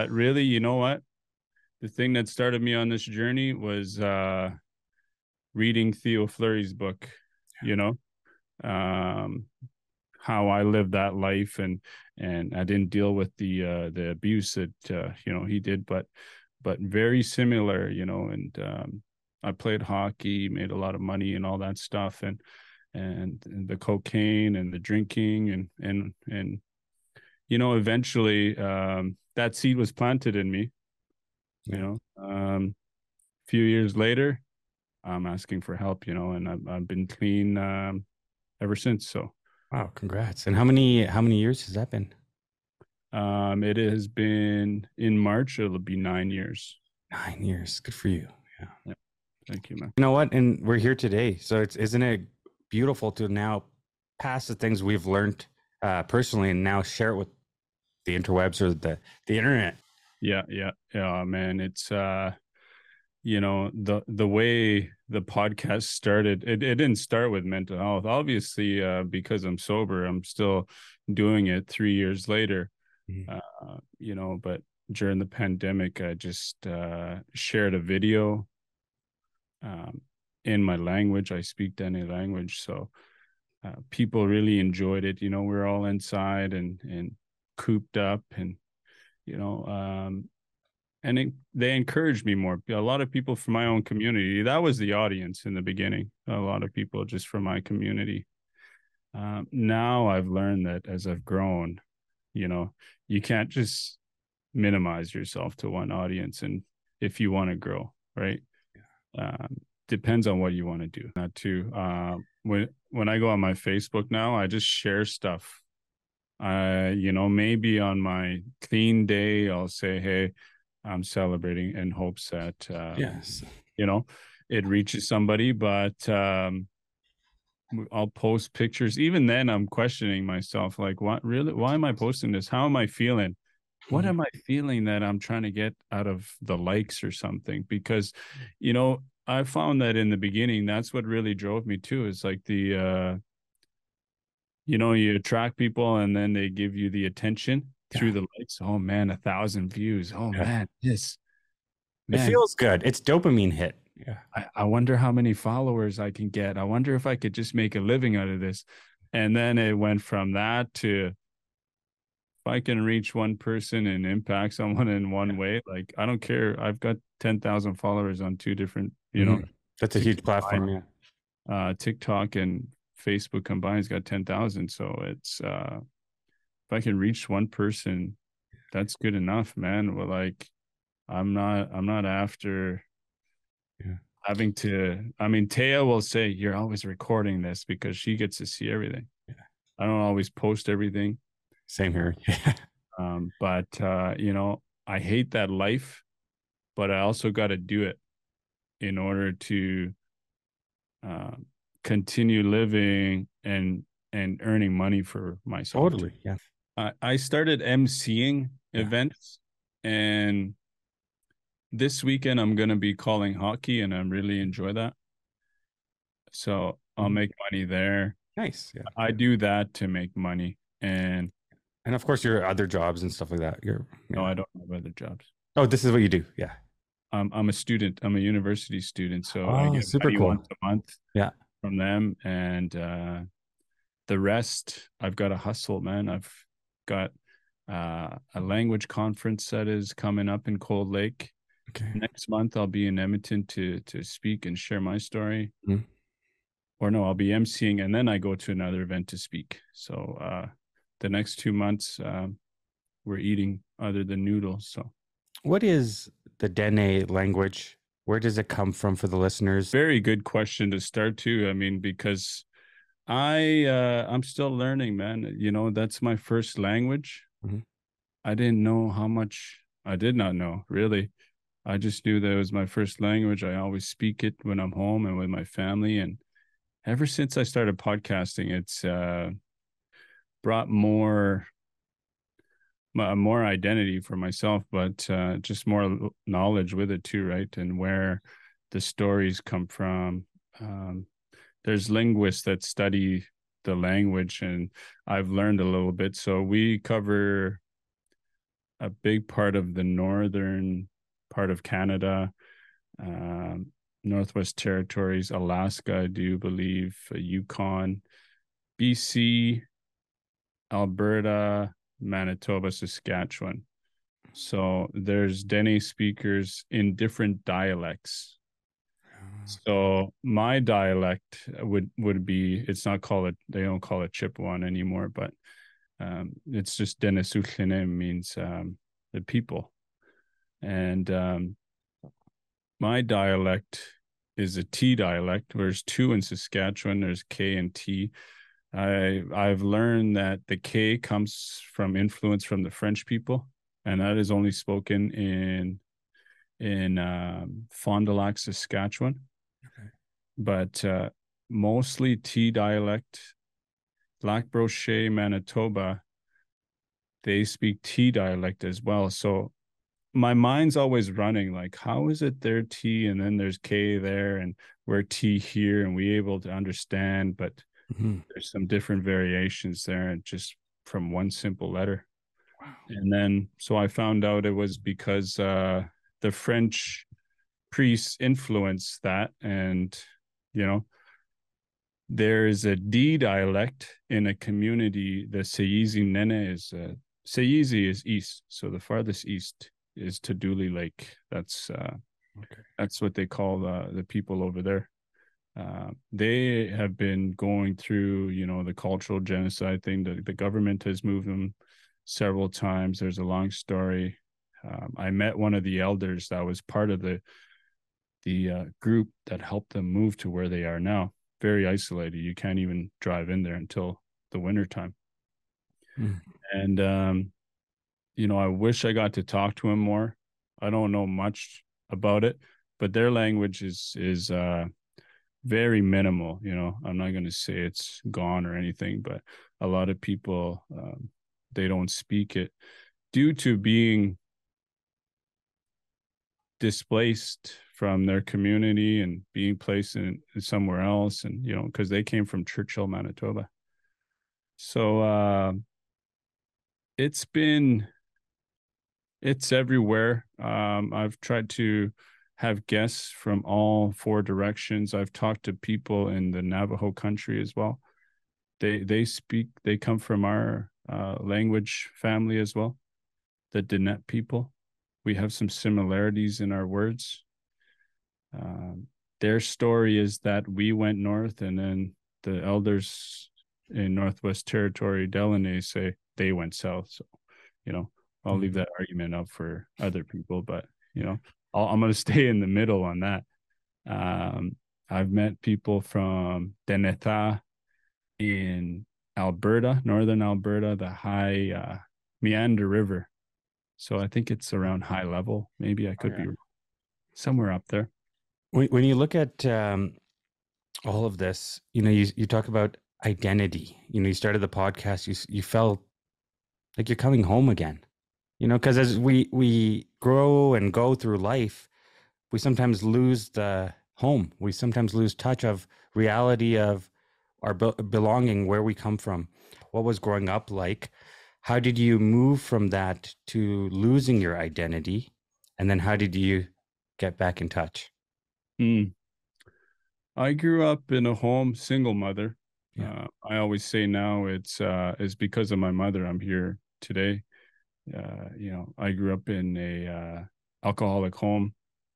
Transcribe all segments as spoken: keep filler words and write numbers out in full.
But really, you know what? The thing that started me on this journey was uh, reading Theo Fleury's book, you know, um, how I lived that life, and and I didn't deal with the uh, the abuse that uh, you know he did, but but very similar, you know. And um, I played hockey, made a lot of money, and all that stuff, and and, and the cocaine and the drinking, and and and you know, eventually um, that seed was planted in me. You Yeah. know, um, a few years later, I'm asking for help. You know, and I've I've been clean um, ever since. So. Wow, congrats. And how many how many years has that been? Um, it has been in March. It'll be nine years. Nine years. Good for you. Yeah. Yeah. Thank you, man. You know what? And we're here today. So it's isn't it beautiful to now pass the things we've learned uh, personally and now share it with the interwebs or the the internet. Yeah, yeah, yeah, man. It's uh, you know, the the way the podcast started, it, it didn't start with mental health. Obviously, uh, because I'm sober, I'm still doing it three years later. Mhm. Uh, you know, but during the pandemic, I just uh shared a video um in my language. I speak Dene language, so uh, people really enjoyed it. You know, we're all inside and and cooped up, and you know, um, and it, they encouraged me more. A lot of people from my own community. That was the audience in the beginning. A lot of people just from my community. Um, now I've learned that as I've grown, you know, you can't just minimize yourself to one audience, and if you want to grow, right? Um, Depends on what you want to do. That too. Uh, when when I go on my Facebook now, I just share stuff. I, you know, maybe on my clean day, I'll say, "Hey, I'm celebrating," in hopes that um, Yes. you know, it reaches somebody. But um, I'll post pictures. Even then, I'm questioning myself, like, what really? Why am I posting this? How am I feeling? What Mhm. am I feeling that I'm trying to get out of the likes or something? Because, you know, I found that in the beginning, that's what really drove me too. Is like the, uh, you know, you attract people and then they give you the attention Yeah. through the likes. Oh man, a thousand views. Oh Yeah. man, this It man. feels good. It's dopamine hit. Yeah. I, I wonder how many followers I can get. I wonder if I could just make a living out of this. And then it went from that to, if I can reach one person and impact someone in one way, like I don't care. I've got ten thousand followers on two different, you know, Mhm. That's a to huge combine, platform. Yeah. uh, TikTok and Facebook combined has got ten thousand. So it's, uh, if I can reach one person, that's good enough, man. Well, like I'm not, I'm not after Yeah. having to, I mean, Taya will say, you're always recording this because she gets to see everything. Yeah. I don't always post everything. Same here. Yeah. Um, but, uh, you know, I hate that life, but I also got to do it in order to uh, continue living and and earning money for myself too. Totally. Yeah. I, I started emceeing Yeah. events, and this weekend I'm going to be calling hockey, and I really enjoy that. So I'll Mhm. make money there. Nice. Yeah. I do that to make money, and And of course, your other jobs and stuff like that. You're, no, yeah. I don't have other jobs. Oh, this is what you do. Yeah. I'm I'm a student. I'm a university student, so I Oh, get super money cool. once a month Yeah. from them, and uh, the rest I've got to hustle, man. I've got uh, a language conference that is coming up in Cold Lake Okay. next month. I'll be in Edmonton to to speak and share my story. Mhm. Or no, I'll be emceeing, and then I go to another event to speak. So uh, the next two months, um, we're eating other than noodles. So What is the Dene language? Where does it come from for the listeners? very good question to start too. I mean, because I uh, I'm still learning, man. You know, that's my first language. Mhm. I didn't know how much. I did not know, really. I just knew that it was my first language. I always speak it when I'm home and with my family. And ever since I started podcasting, it's uh, brought more more identity for myself, but uh, just more knowledge with it too, right? And where the stories come from. Um, there's linguists that study the language, and I've learned a little bit. So we cover a big part of the northern part of Canada, um, Northwest Territories, Alaska, I do believe, uh, Yukon, B C, Alberta, Manitoba, Saskatchewan. So there's Dene speakers in different dialects. So my dialect would would be, it's not called it, they don't call it Chippewan anymore, but um, it's just Denesuchline, means um, the people. And um, my dialect is a T dialect. There's two in Saskatchewan. There's K and T. I I've learned that the K comes from influence from the French people, and that is only spoken in in um, Fond du Lac, Saskatchewan. Okay. But uh, mostly T dialect. Lac Brochet, Manitoba, they speak T dialect as well. So my mind's always running like, how is it there T and then there's K there and we're T here and we able to understand, but mm-hmm. there's some different variations there and just from one simple letter. Wow. And then so I found out it was because uh the French priests influenced that, and you know, there's a D dialect in a community. The Sayizi Nene is uh, Sayizi is east, so the farthest east is Taduli Lake. That's uh, okay. That's what they call the the people over there. Uh, they have been going through, you know, the cultural genocide thing. The, the government has moved them several times. There's a long story. Um, I met one of the elders that was part of the the uh, group that helped them move to where they are now. Very isolated. You can't even drive in there until the winter time. Mm. And um, you know, I wish I got to talk to him more. I don't know much about it, but their language is is uh, very minimal. You know, I'm not going to say it's gone or anything, but a lot of people um, they don't speak it due to being displaced from their community and being placed in, in somewhere else, and you know, because they came from Churchill, Manitoba. So uh, it's been it's everywhere. Um, I've tried to have guests from all four directions. I've talked to people in the Navajo country as well. They they speak. They come from our uh, language family as well, the Diné people. We have some similarities in our words. Um, their story is that we went north, and then the elders in Northwest Territory, Delaunay, say they went south. So, you know, I'll mm-hmm. leave that argument up for other people, but you know, I'll, I'm going to stay in the middle on that. Um, I've met people from Denetha in Alberta, northern Alberta, the high uh, Meander River. So I think it's around high level. Maybe I could oh, yeah. be somewhere up there. When, when you look at um, all of this, you know, you, you talk about identity. You know, you started the podcast, you you felt like you're coming home again. You know, because as we we grow and go through life, we sometimes lose the home. We sometimes lose touch of reality of our be- belonging, where we come from. What was growing up like? How did you move from that to losing your identity? And then how did you get back in touch? Mm. I grew up in a home, single mother. Yeah. Uh, I always say now it's uh, it's because of my mother I'm here today. Uh, you know, I grew up in a uh, alcoholic home.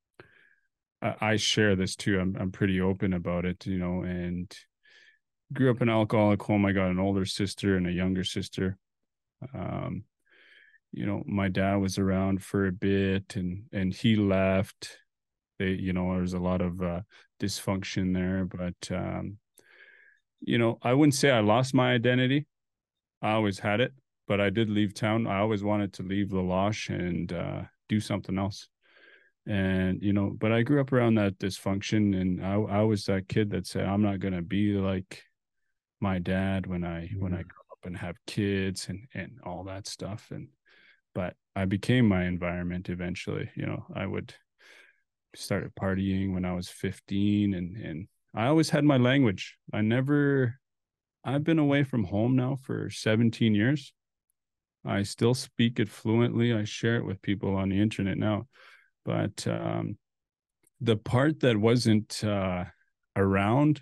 I, I share this too. I'm I'm pretty open about it, you know, and grew up in an alcoholic home. I got an older sister and a younger sister. Um, you know, my dad was around for a bit, and and he left. They, you know, there was a lot of uh, dysfunction there, but um, you know, I wouldn't say I lost my identity. I always had it, but I did leave town. I always wanted to leave La Loche and uh, do something else. And, you know, but I grew up around that dysfunction, and I, I was that kid that said, I'm not going to be like my dad when I, mm-hmm. when I grow up and have kids and, and all that stuff. And, but I became my environment eventually. You know, I would started partying when I was fifteen, and, and I always had my language. I never, I've been away from home now for seventeen years. I still speak it fluently. I share it with people on the internet now. But um, the part that wasn't uh, around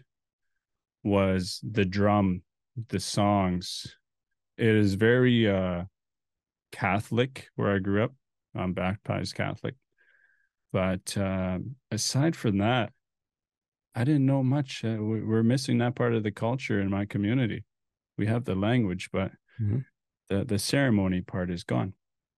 was the drum, the songs. It is very uh, Catholic where I grew up. I'm baptized Catholic. But uh, aside from that, I didn't know much. Uh, we- we're missing that part of the culture in my community. We have the language, but Mhm. the the ceremony part is gone.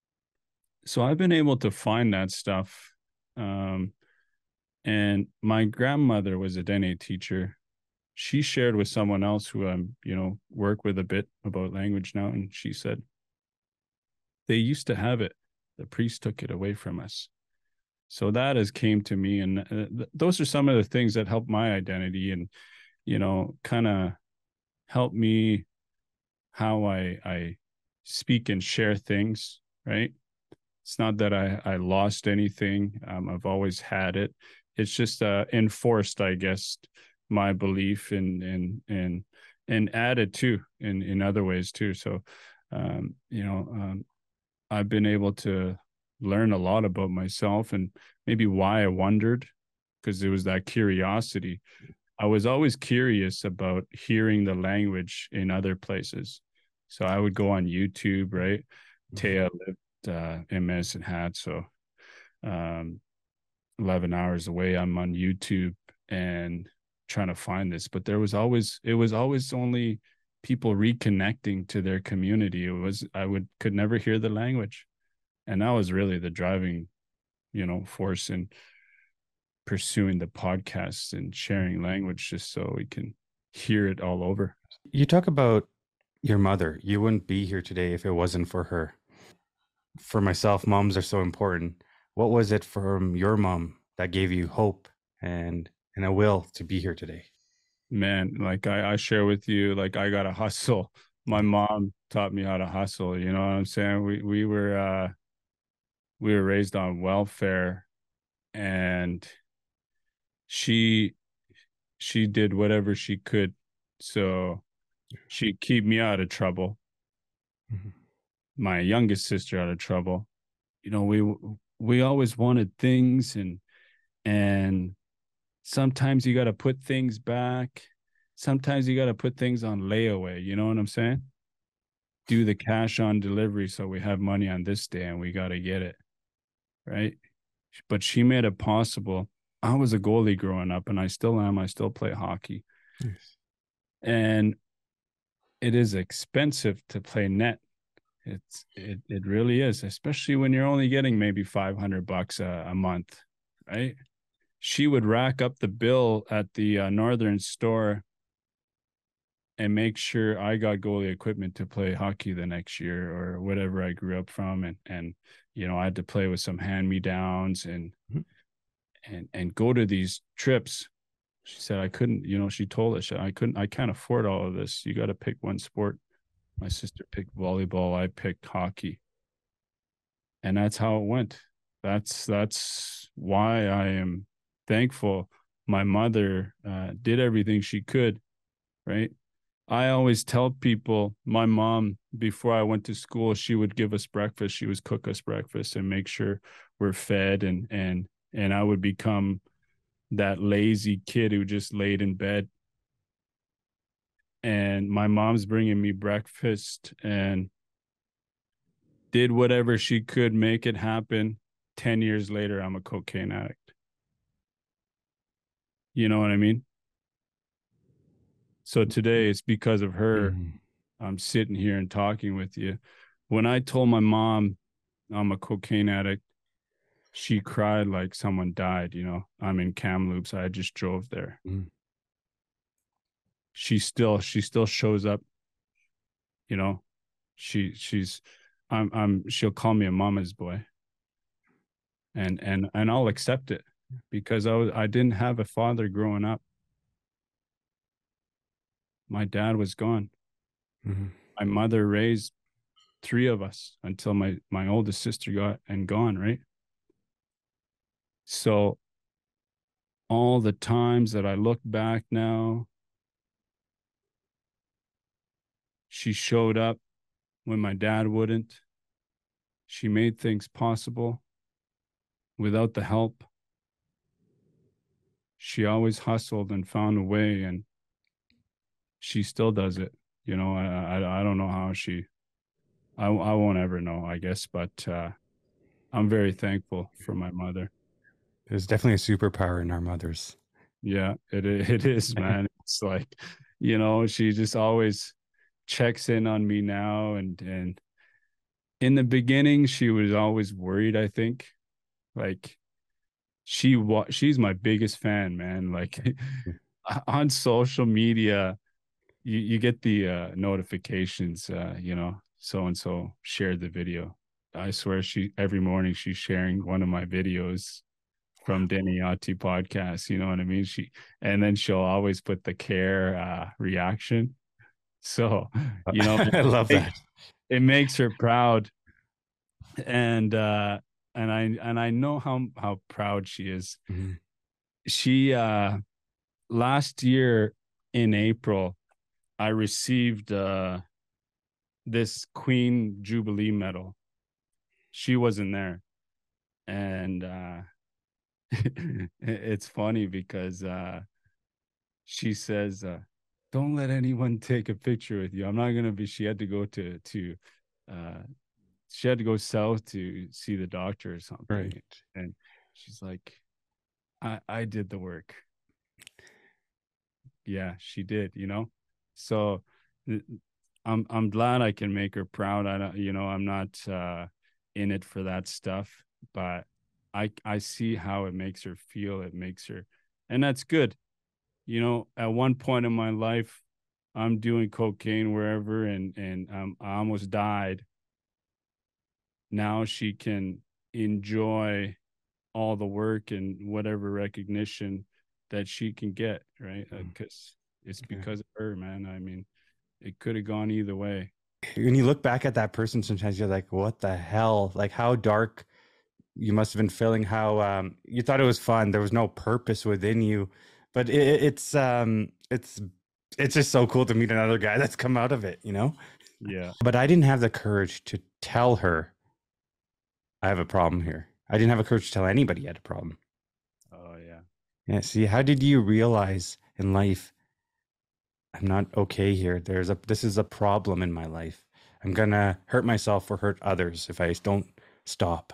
So I've been able to find that stuff. Um, and my grandmother was a Dene teacher. She shared with someone else who I'm, you know, work with a bit about language now, and she said they used to have it. The priest took it away from us. So that has came to me, and uh, th- those are some of the things that help my identity, and you know, kind of help me how I I speak and share things. Right? It's not that I I lost anything. Um, I've always had it. It's just uh, enforced, I guess, my belief in in in and added too in in other ways too. So, um, you know, um, I've been able to learn a lot about myself and maybe why I wondered because there was that curiosity. I was always curious about hearing the language in other places. So I would go on YouTube, right? Mhm. Taya lived uh, in Medicine Hat, so um, eleven hours away. I'm on YouTube and trying to find this, but there was always it was always only people reconnecting to their community. It was I would could never hear the language, and that was really the driving, you know, force in pursuing the podcast and sharing language, just so we can hear it all over. You talk about your mother. You wouldn't be here today if it wasn't for her. For myself, moms are so important. What was it from your mom that gave you hope and and a will to be here today? Man, like I, I share with you, like I got to hustle. My mom taught me how to hustle. You know what I'm saying? We we were uh we were raised on welfare, and she she did whatever she could so she'd keep me out of trouble, Mhm. my youngest sister out of trouble. You know, we we always wanted things, and and sometimes you got to put things back. Sometimes you got to put things on layaway. You know what I'm saying? Do the cash on delivery so we have money on this day and we got to get it. Right. But she made it possible. I was a goalie growing up and I still am. I still play hockey. Nice. And it is expensive to play net. It's it it really is, especially when you're only getting maybe five hundred bucks a, a month, right? She would rack up the bill at the uh, northern store and make sure I got goalie equipment to play hockey the next year or whatever I grew up from, and and you know I had to play with some hand me downs and Mhm. and and go to these trips. She said I couldn't, you know, she told us I couldn't, I can't afford all of this. You got to pick one sport. My sister picked volleyball. I picked hockey, and that's how it went. That's that's why I am thankful. My mother uh, did everything she could. Right. I always tell people my mom, before I went to school, she would give us breakfast. She would cook us breakfast and make sure we're fed, and and and I would become that lazy kid who just laid in bed. And my mom's bringing me breakfast and did whatever she could make it happen. ten years later, I'm a cocaine addict. You know what I mean? So today it's because of her Mhm. I'm sitting here and talking with you. When I told my mom I'm a cocaine addict, she cried like someone died. You know, I'm in Kamloops. I just drove there. Mhm. She still, she still shows up. You know, she, she's, I'm, I'm. She'll call me a mama's boy, and and and I'll accept it because I was, I didn't have a father growing up. My dad was gone. Mhm. My mother raised three of us until my my oldest sister got and gone. Right. So all the times that I look back now, she showed up when my dad wouldn't. She made things possible without the help. She always hustled and found a way, and she still does it. You know, I I, I don't know how she. I I won't ever know, I guess, but uh, I'm very thankful for my mother. There's definitely a superpower in our mothers. Yeah, it it is, man. It's like, you know, she just always checks in on me now, and and in the beginning she was always worried, I think. Like she wa- she's my biggest fan, man. Like on social media, you you get the uh notifications, uh, you know, so and so shared the video. I swear she every morning she's sharing one of my videos from Denny Yati podcast. You know what I mean? She and then she'll always put the care uh, reaction. So, you know, I love it, that. it makes her proud, and uh, and I and I know how how proud she is. Mhm. She uh, last year in April, I received uh, this Queen Jubilee medal. She wasn't there, and uh, it's funny because uh, she says, uh, "Don't let anyone take a picture with you." I'm not gonna be. She had to go to to, uh, she had to go south to see the doctor or something, Right. and she's like, "I I did the work." Yeah, she did. You know, so I'm I'm glad I can make her proud. I don't, you know, I'm not uh, in it for that stuff, but I I see how it makes her feel. It makes her, and that's good. You know, at one point in my life, I'm doing cocaine wherever, and and um, I almost died. Now she can enjoy all the work and whatever recognition that she can get, right? Because uh, it's Yeah. because of her, man. I mean, it could have gone either way. When you look back at that person, sometimes you're like, what the hell? Like how dark you must have been feeling, how um, you thought it was fun. There was no purpose within you, but it, it's um, it's it's just so cool to meet another guy that's come out of it, you know? Yeah. But I didn't have the courage to tell her I have a problem here. I didn't have a courage to tell anybody I had a problem. Oh yeah. Yeah. See, how did you realize in life, I'm not okay here? There's a, this is a problem in my life. I'm gonna hurt myself or hurt others if I don't stop.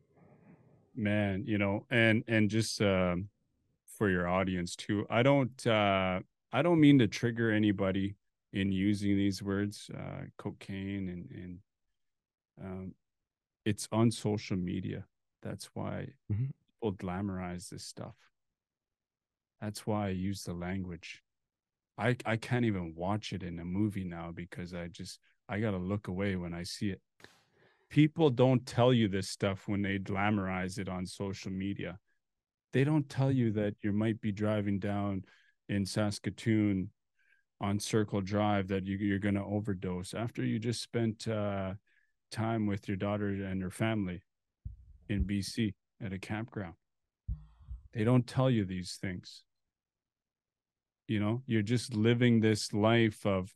Man, you know, and and just um for your audience too. I don't uh I don't mean to trigger anybody in using these words, uh cocaine and and um it's on social media. That's why Mhm. people glamorize this stuff. That's why I use the language. I I can't even watch it in a movie now because I just I got to look away when I see it. People don't tell you this stuff when they glamorize it on social media. They don't tell you that you might be driving down in Saskatoon on Circle Drive that you, you're going to overdose after you just spent uh, time with your daughter and her family in B C at a campground. They don't tell you these things. You know, you're just living this life of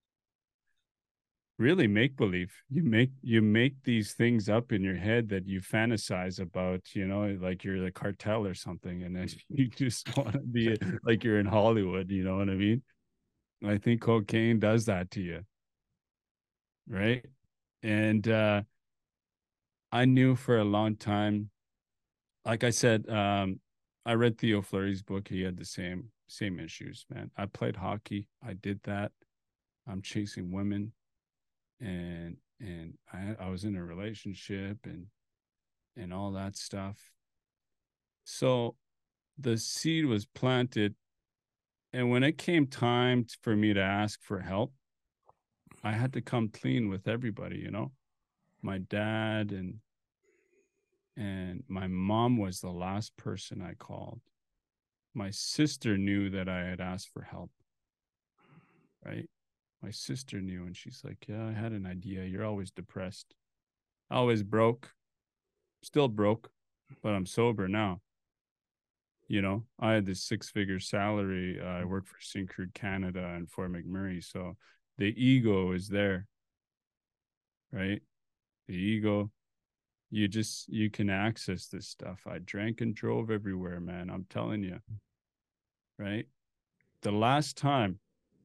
really make believe. You make you make these things up in your head that you fantasize about, you know, like you're the cartel or something, and then you just want to be like you're in Hollywood, you know what I mean? I think cocaine does that to you, right? And uh I knew for a long time, like I said, um, I read Theo Fleury's book. He had the same same issues, man. I played hockey. I did that. I'm chasing women, and and I I was in a relationship and and all that stuff. So the seed was planted, and when it came time for me to ask for help, I had to come clean with everybody, you know. My dad and and my mom was the last person I called. My sister knew that I had asked for help, right? My sister knew, and she's like, "Yeah, I had an idea. You're always depressed, always broke, still broke, but I'm sober now." You know, I had this six figure salary. Uh, I worked for Syncrude Canada and for McMurray. So the ego is there. right? The ego, you just, you can access this stuff. I drank and drove everywhere, man. I'm telling you, right? The last time,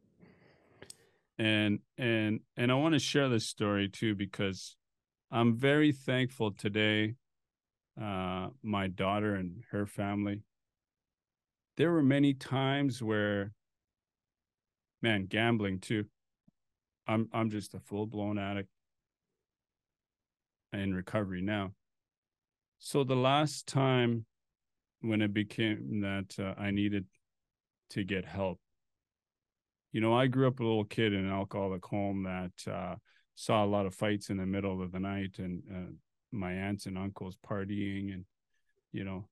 and and and I want to share this story too because I'm very thankful today. Uh, my daughter and her family. There were many times where, man, gambling too. I'm I'm just a full blown addict in recovery now. So the last time when it became that uh, I needed to get help, you know, I grew up a little kid in an alcoholic home that uh, saw a lot of fights in the middle of the night, and uh, my aunts and uncles partying, and you know,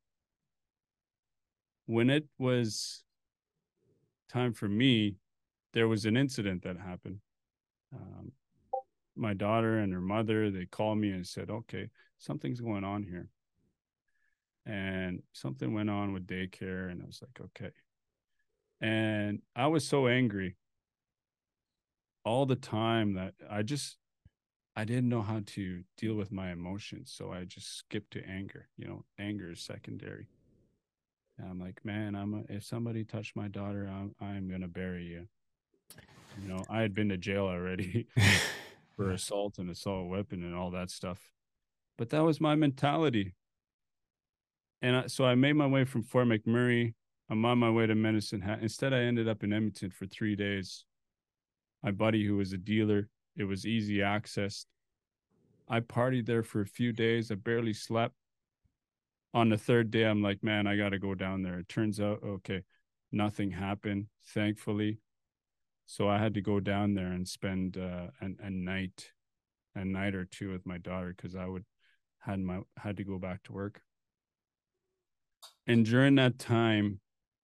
when it was time for me, there was an incident that happened. Um, my daughter and her mother, they called me and said, okay, something's going on here. And something went on with daycare. And I was like, okay. And I was so angry all the time that I just, I didn't know how to deal with my emotions. So I just skipped to anger. You know, anger is secondary. And I'm like, man, I'm a, if somebody touched my daughter, I'm, I'm going to bury you. You know, I had been to jail already for Yeah. assault and assault weapon and all that stuff. But that was my mentality. And I, so I made my way from Fort McMurray. I'm on my way to Medicine Hat. Instead, I ended up in Edmonton for three days. My buddy, who was a dealer, it was easy access. I partied there for a few days. I barely slept. On the third day, I'm like, man, I got to go down there. It turns out, okay, nothing happened, thankfully. So I had to go down there and spend uh, an, a night, a night or two with my daughter because I would had my had to go back to work. And during that time,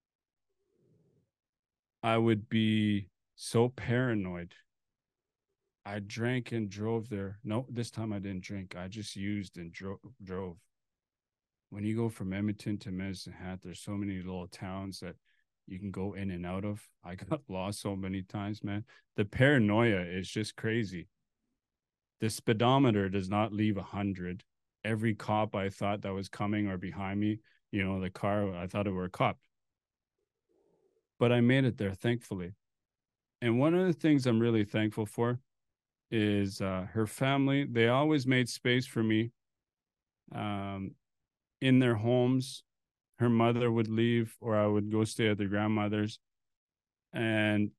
I would be so paranoid. I drank and drove there. No, this time I didn't drink. I just used and dro- drove. When you go from Edmonton to Medicine Hat, there's so many little towns that you can go in and out of. I got lost so many times, man. The paranoia is just crazy. The speedometer does not leave a hundred. Every cop I thought that was coming or behind me, you know, the car, I thought it were a cop. But I made it there, thankfully. And one of the things I'm really thankful for is uh, her family. They always made space for me um, in their homes. Her mother would leave, or I would go stay at their grandmother's. And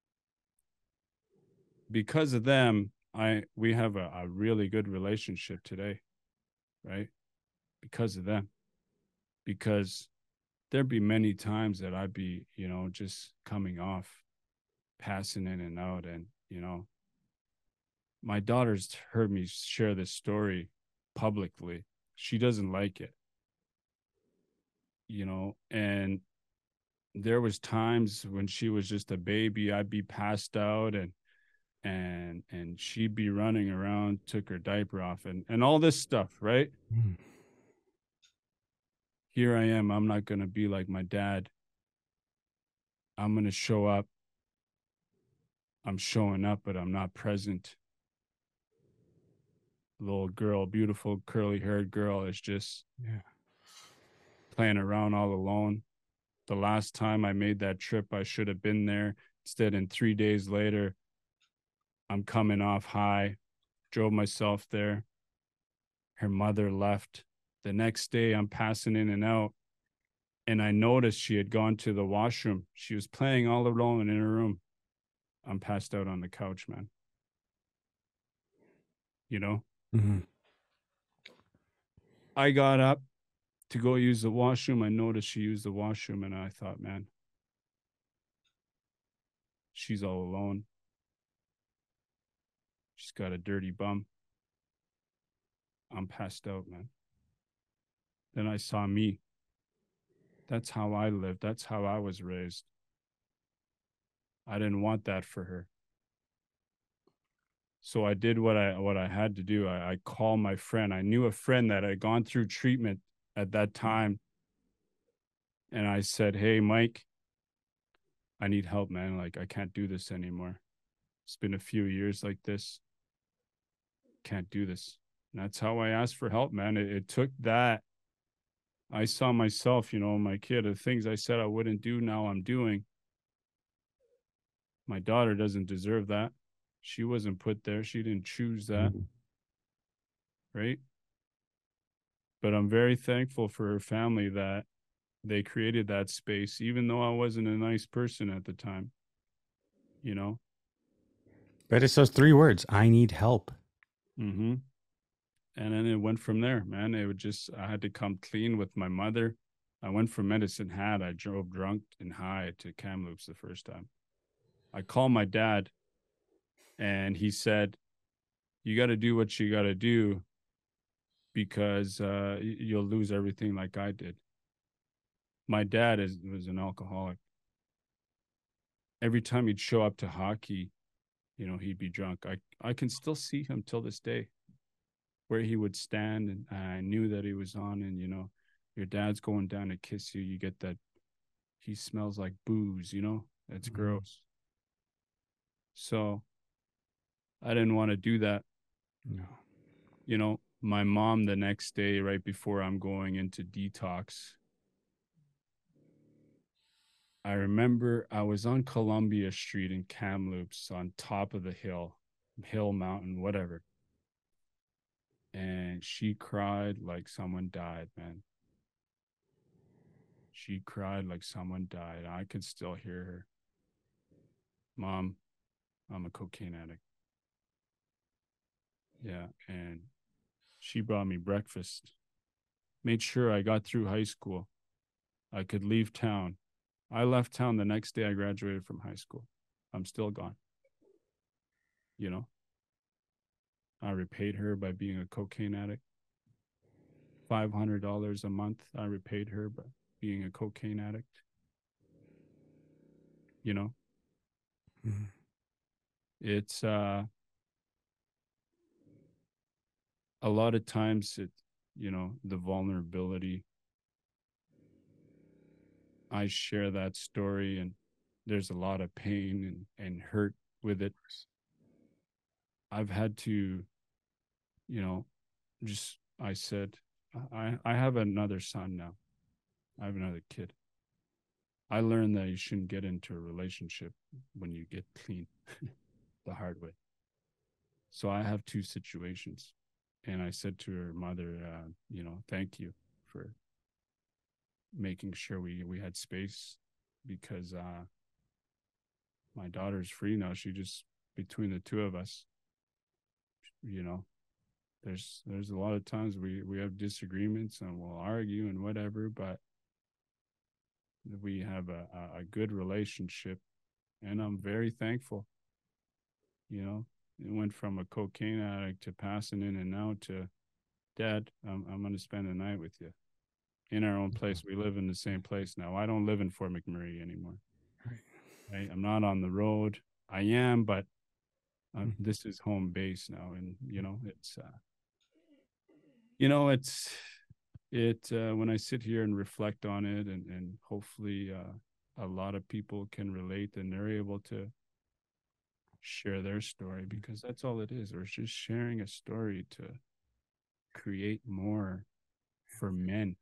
because of them, I we have a, a really good relationship today, right? Because of them. Because there'd be many times that I'd be, you know, just coming off, passing in and out. And, you know, my daughter's heard me share this story publicly. She doesn't like it, you know, and there was times when she was just a baby, I'd be passed out, and and and she'd be running around, took her diaper off, and and all this stuff, right? Mm. Here I am, I'm not going to be like my dad. I'm going to show up. I'm showing up, but I'm not present. Little girl, beautiful curly haired girl, is just Yeah. playing around all alone. The last time I made that trip, I should have been there. Instead, in three days later, I'm coming off high, drove myself there. Her mother left. The next day, I'm passing in and out, and I noticed she had gone to the washroom. She was playing all alone in her room. I'm passed out on the couch, man. You know, Mm-hmm. I got up to go use the washroom. I noticed she used the washroom, and I thought, man, she's all alone. She's got a dirty bum. I'm passed out, man. Then I saw me. That's how I lived. That's how I was raised. I didn't want that for her. So I did what I what I had to do. I, I called my friend. I knew a friend that had gone through treatment at that time. And I said, hey, Mike, I need help, man. Like, I can't do this anymore. It's been a few years like this. can't do this. And that's how I asked for help, man. It, it took that. I saw myself, you know, my kid, the things I said I wouldn't do, now I'm doing. My daughter doesn't deserve that. She wasn't put there. She didn't choose that. Mm-hmm. Right. But I'm very thankful for her family that they created that space, even though I wasn't a nice person at the time, you know? But it's those three words, I need help. Mm-hmm. And then it went from there, man. It would just, I had to come clean with my mother. I went from Medicine Hat. I drove drunk and high to Kamloops the first time. I called my dad and he said, you got to do what you got to do because uh, you'll lose everything like I did. My dad is, was an alcoholic. Every time he'd show up to hockey, you know, he'd be drunk. I, I can still see him till this day, where he would stand, and I knew that he was on, and, you know, your dad's going down to kiss you. You get that, he smells like booze, you know, that's mm-hmm. gross. So I didn't want to do that. No. You know, my mom the next day, right before I'm going into detox, I remember I was on Columbia Street in Kamloops on top of the hill, hill mountain, whatever. And she cried like someone died, man. She cried like someone died. I could still hear her. Mom, I'm a cocaine addict. Yeah. And she brought me breakfast, made sure I got through high school. I could leave town. I left town the next day I graduated from high school. I'm still gone. You know, I repaid her by being a cocaine addict. five hundred dollars a month I repaid her by being a cocaine addict. You know, mm-hmm. It's uh, a lot of times it, you know, the vulnerability. I share that story and there's a lot of pain and, and hurt with it. I've had to, you know, just, I said, I, I have another son now. I have another kid. I learned that you shouldn't get into a relationship when you get clean the hard way. So I have two situations. And I said to her mother, uh, you know, thank you for making sure we, we had space, because uh, my daughter's free now. She just, between the two of us, you know, there's there's a lot of times we, we have disagreements and we'll argue and whatever, but we have a, a good relationship, and I'm very thankful. You know, it went from a cocaine addict to passing in and out to, Dad, I'm, I'm going to spend the night with you in our own place. We live in the same place now. I don't live in Fort McMurray anymore. Right. Right? I'm not on the road. I am, but uh, mm-hmm. this is home base now. And, you know, it's, uh, you know, it's, it, uh, when I sit here and reflect on it, and, and hopefully uh, a lot of people can relate and they're able to share their story, because that's all it is. We're just sharing a story to create more for men.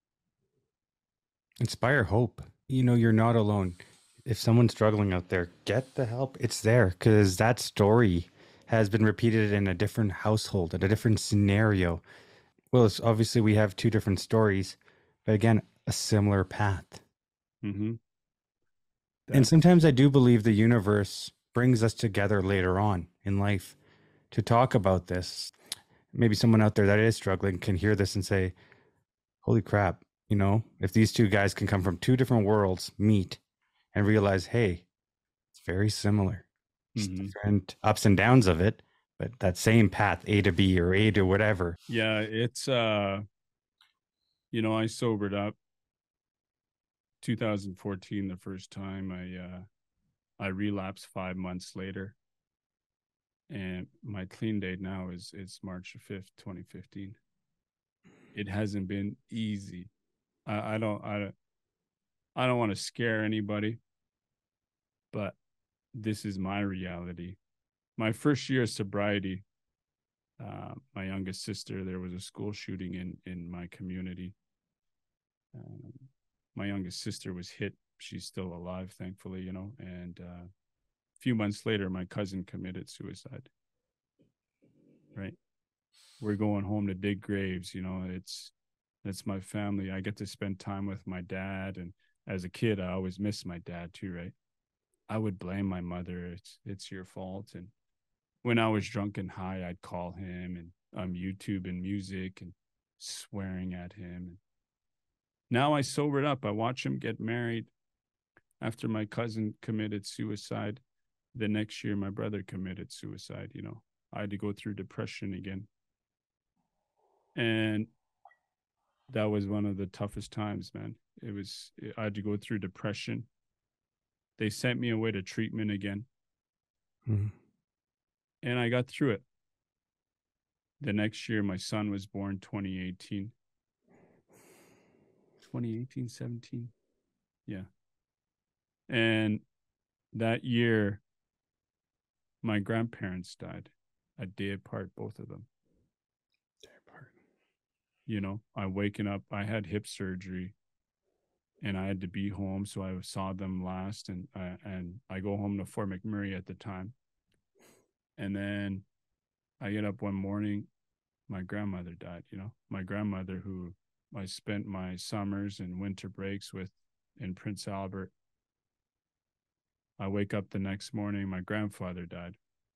Inspire hope. You know, you're not alone. If someone's struggling out there, get the help. It's there, because that story has been repeated in a different household, in a different scenario. Well, it's obviously we have two different stories, but again, a similar path. Mm-hmm. And sometimes I do believe the universe brings us together later on in life to talk about this. Maybe someone out there that is struggling can hear this and say, holy crap, you know, if these two guys can come from two different worlds, meet and realize, hey, it's very similar. Mm-hmm. Different ups and downs of it, but that same path, A to B or A to whatever. Yeah, it's, uh, you know, I sobered up two thousand fourteen the first time. I, uh, I relapsed five months later. And my clean date now is, is March fifth, twenty fifteen. It hasn't been easy. I, I don't, I don't, I don't want to scare anybody, but this is my reality. My first year of sobriety, Uh, my youngest sister, there was a school shooting in in my community. Um, my youngest sister was hit. She's still alive, thankfully, you know. And uh, a few months later, my cousin committed suicide. Right, we're going home to dig graves. You know, it's that's my family. I get to spend time with my dad, and as a kid, I always miss my dad too. Right, I would blame my mother. It's it's your fault. And when I was drunk and high, I'd call him and um YouTube and music and swearing at him. And now I sobered up. I watch him get married. After my cousin committed suicide, the next year my brother committed suicide. You know, I had to go through depression again. And that was one of the toughest times, man. It was, I had to go through depression. They sent me away to treatment again. Mm-hmm. And I got through it. The next year, my son was born, twenty eighteen. twenty eighteen, seventeen. Yeah. And that year, my grandparents died a day apart, both of them. Day apart. You know, I waking up, I had hip surgery and I had to be home. So I saw them last, and, uh, and I go home to Fort McMurray at the time. And then I get up one morning, my grandmother died, you know, my grandmother who I spent my summers and winter breaks with in Prince Albert. I wake up the next morning, my grandfather died.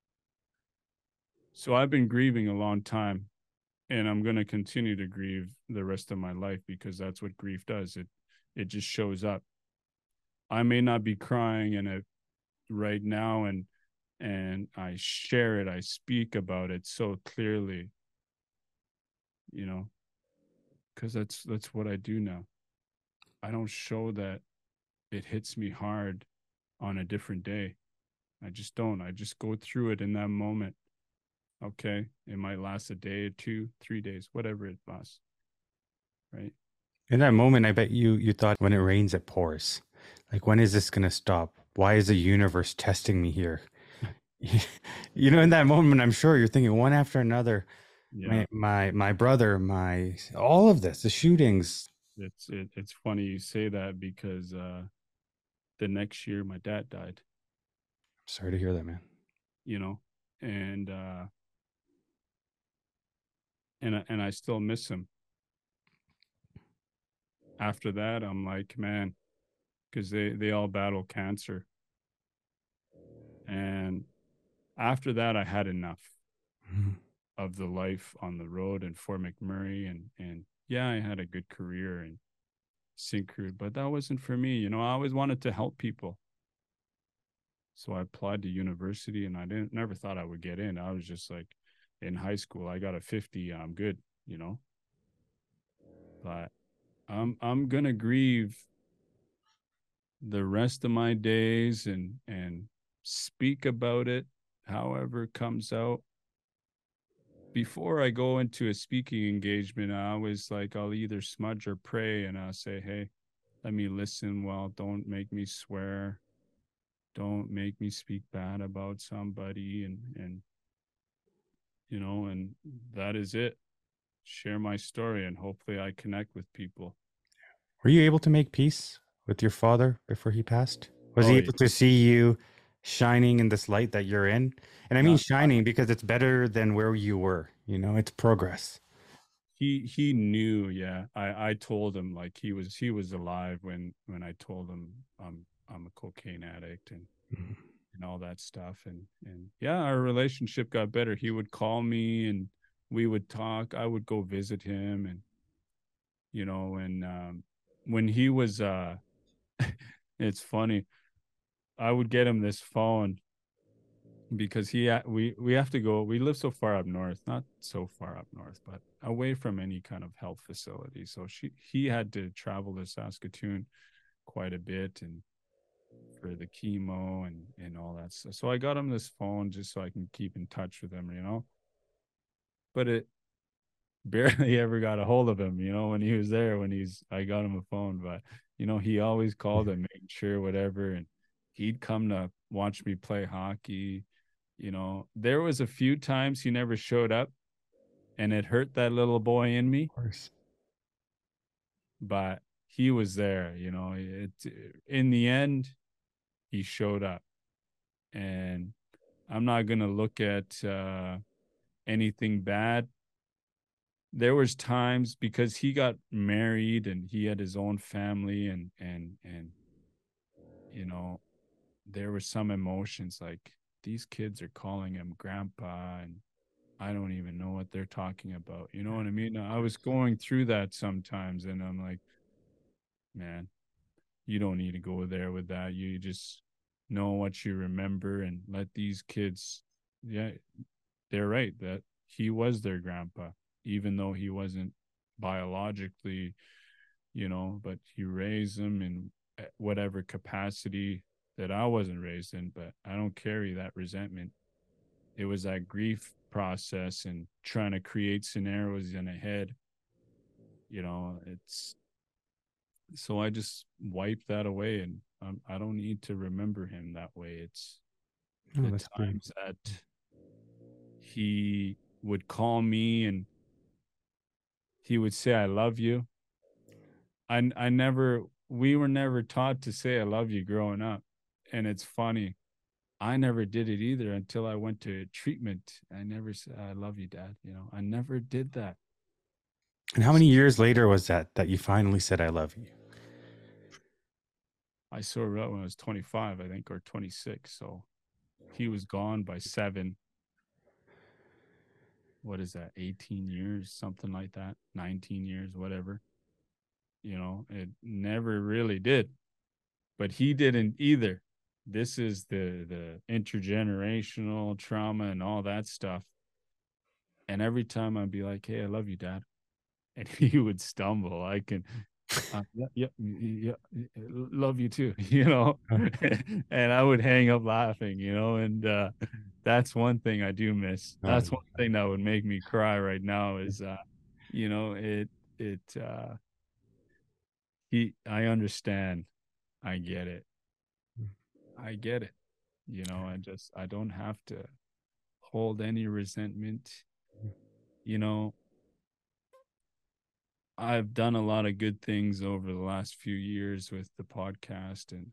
So I've been grieving a long time, and I'm going to continue to grieve the rest of my life, because that's what grief does. It, it just shows up. I may not be crying in it right now, and, and I share it. I speak about it so clearly, you know, because that's, that's what I do now. I don't show that it hits me hard on a different day. I just don't. I just go through it in that moment. Okay, it might last a day or two, three days, whatever it lasts. Right. In that moment, I bet you you thought, when it rains, it pours. Like, when is this going to stop? Why is the universe testing me here? You know, in that moment, I'm sure you're thinking, one after another. Yeah. My my my brother, my all of this, the shootings. It's it, it's funny you say that, because uh, the next year my dad died. Sorry to hear that, man. You know, and uh, and and I still miss him. After that, I'm like, man, because they they all battle cancer. And after that, I had enough mm-hmm. of the life on the road in Fort McMurray, and and yeah, I had a good career in Syncrude, but that wasn't for me. You know, I always wanted to help people. So I applied to university, and I didn't never thought I would get in. I was just like, in high school, I got a fifty, I'm good, you know. But I'm I'm gonna grieve the rest of my days, and and speak about it however it comes out. Before I go into a speaking engagement, I always like, I'll either smudge or pray, and I'll say, hey, let me listen well, don't make me swear, don't make me speak bad about somebody, and and you know, and that is it. Share my story, and hopefully I connect with people. Were you able to make peace with your father before he passed? Was oh, he able yeah. to see you shining in this light that you're in? And I mean, Not shining because it's better than where you were, you know, it's progress. He, he knew. Yeah. I, I told him, like, he was, he was alive when, when I told him I'm, I'm a cocaine addict, and, mm-hmm. and all that stuff. And, and yeah, our relationship got better. He would call me and we would talk. I would go visit him, and, you know, and, um, when he was, uh, it's funny, I would get him this phone, because he we we have to go, we live so far up north, not so far up north, but away from any kind of health facility. So she he had to travel to Saskatoon quite a bit, and for the chemo and and all that stuff. So I got him this phone just so I can keep in touch with him, you know. But it barely ever got a hold of him, you know, when he was there, when he's I got him a phone. But you know, he always called and made sure whatever, and he'd come to watch me play hockey. You know, there was a few times he never showed up, and it hurt that little boy in me, Of course. but he was there, you know. It in the end, he showed up, and I'm not gonna look at uh, anything bad. There was times because he got married and he had his own family, and and and you know, there were some emotions like these kids are calling him grandpa, and I don't even know what they're talking about. You know what I mean? I was going through that sometimes, and I'm like, man, you don't need to go there with that. You just know what you remember and let these kids, yeah, they're right that he was their grandpa, even though he wasn't biologically, you know, but he raised them in whatever capacity that I wasn't raised in, but I don't carry that resentment. It was that grief process and trying to create scenarios in a head, you know, it's so I just wipe that away, and um, I don't need to remember him that way. It's Oh, the that's great. times that he would call me and he would say, I love you. I, I never, we were never taught to say, I love you growing up. And it's funny. I never did it either until I went to treatment. I never said, I love you, Dad. You know, I never did that. And how many years later was that that you finally said I love you? I saw her out when I was twenty-five, I think, or twenty-six. So he was gone by seven. What is that? eighteen years, something like that. nineteen years, whatever. You know, it never really did. But he didn't either. This is the the intergenerational trauma and all that stuff. And every time I'd be like, "Hey, I love you, Dad," and he would stumble. I can, uh, yeah, yeah, yeah, love you too, you know. And I would hang up laughing, you know. And uh, that's one thing I do miss. Oh, That's one thing that would make me cry right now. Is, uh, you know, it it. Uh, he, I understand. I get it. I get it. You know, I just I don't have to hold any resentment. You know, I've done a lot of good things over the last few years with the podcast, and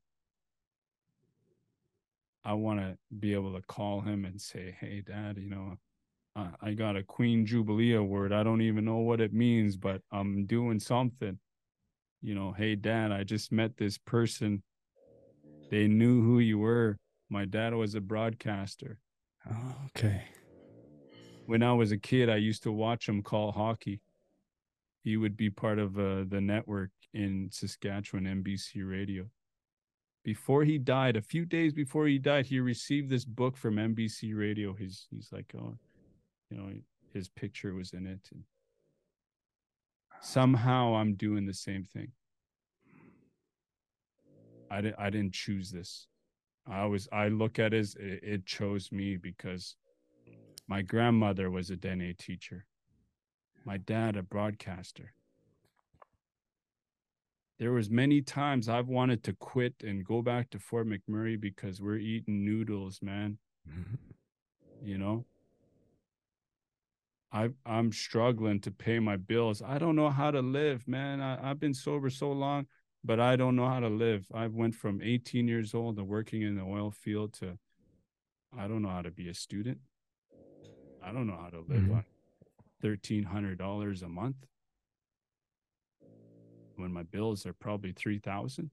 I want to be able to call him and say, "Hey, Dad, you know, I, I got a Queen Jubilee award. I don't even know what it means, but I'm doing something. You know, hey, Dad, I just met this person. They knew who you were. My dad was a broadcaster. oh, okay. When I was a kid, I used to watch him call hockey. He would be part of uh, the network in Saskatchewan, N B C Radio. Before he died, a few days before he died, he received this book from N B C Radio. He's he's like, oh, you know, his picture was in it. And somehow I'm doing the same thing. I didn't I didn't choose this. I was I look at it as it, it chose me because my grandmother was a D N A teacher. My dad a broadcaster. There was many times I've wanted to quit and go back to Fort McMurray because we're eating noodles, man. Mhm. You know, I I'm struggling to pay my bills. I don't know how to live, man. I, I've been sober so long, but I don't know how to live. I went from eighteen years old to working in the oil field to I don't know how to be a student. I don't know how to live Mhm. on thirteen hundred dollars a month when my bills are probably three thousand.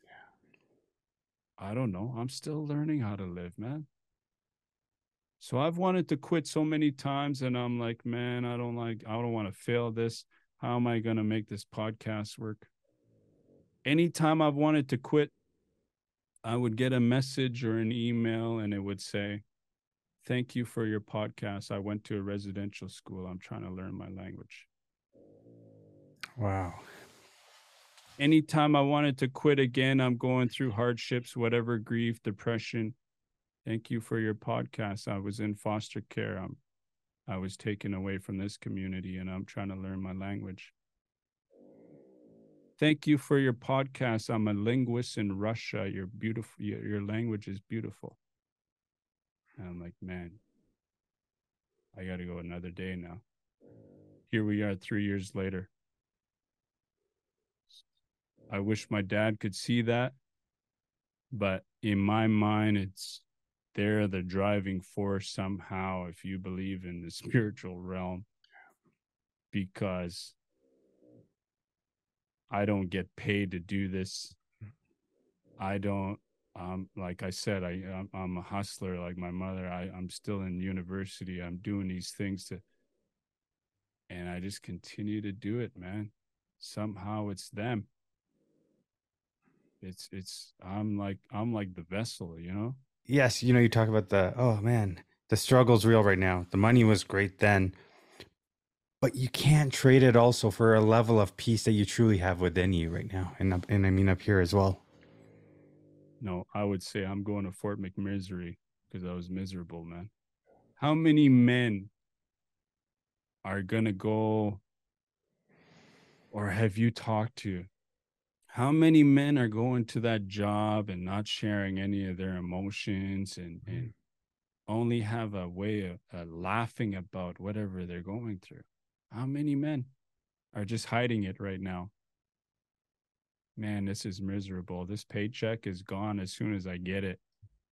I don't know. I'm still learning how to live, man. So I've wanted to quit so many times, and I'm like, man, I don't like, I don't want to fail this. How am I going to make this podcast work? Anytime I've wanted to quit, I would get a message or an email, and it would say, thank you for your podcast. I went to a residential school. I'm trying to learn my language. Wow. Anytime I wanted to quit again, I'm going through hardships, whatever grief, depression. Thank you for your podcast. I was in foster care. I'm, I was taken away from this community, and I'm trying to learn my language. Thank you for your podcast. I'm a linguist in Russia. You're beautiful. Your, your language is beautiful. And I'm like, man, I got to go another day now. here we are three years later. I wish my dad could see that, but in my mind, it's they're the driving force somehow, if you believe in the spiritual realm, because I don't get paid to do this. I don't, um, like I said, I, I'm, I'm a hustler like my mother. I, I'm still in university. I'm doing these things to, and I just continue to do it, man. Somehow it's them. It's, it's, I'm like, I'm like the vessel, you know? Yes, you know, you talk about the, oh man, the struggle's real right now. The money was great then, but you can't trade it also for a level of peace that you truly have within you right now. And up, and I mean up here as well. No, I would say I'm going to Fort McMisery because I was miserable, man. How many men are going to go, or have you talked to? How many men are going to that job and not sharing any of their emotions and, and only have a way of uh, laughing about whatever they're going through? How many men are just hiding it right now? Man, this is miserable. This paycheck is gone as soon as I get it.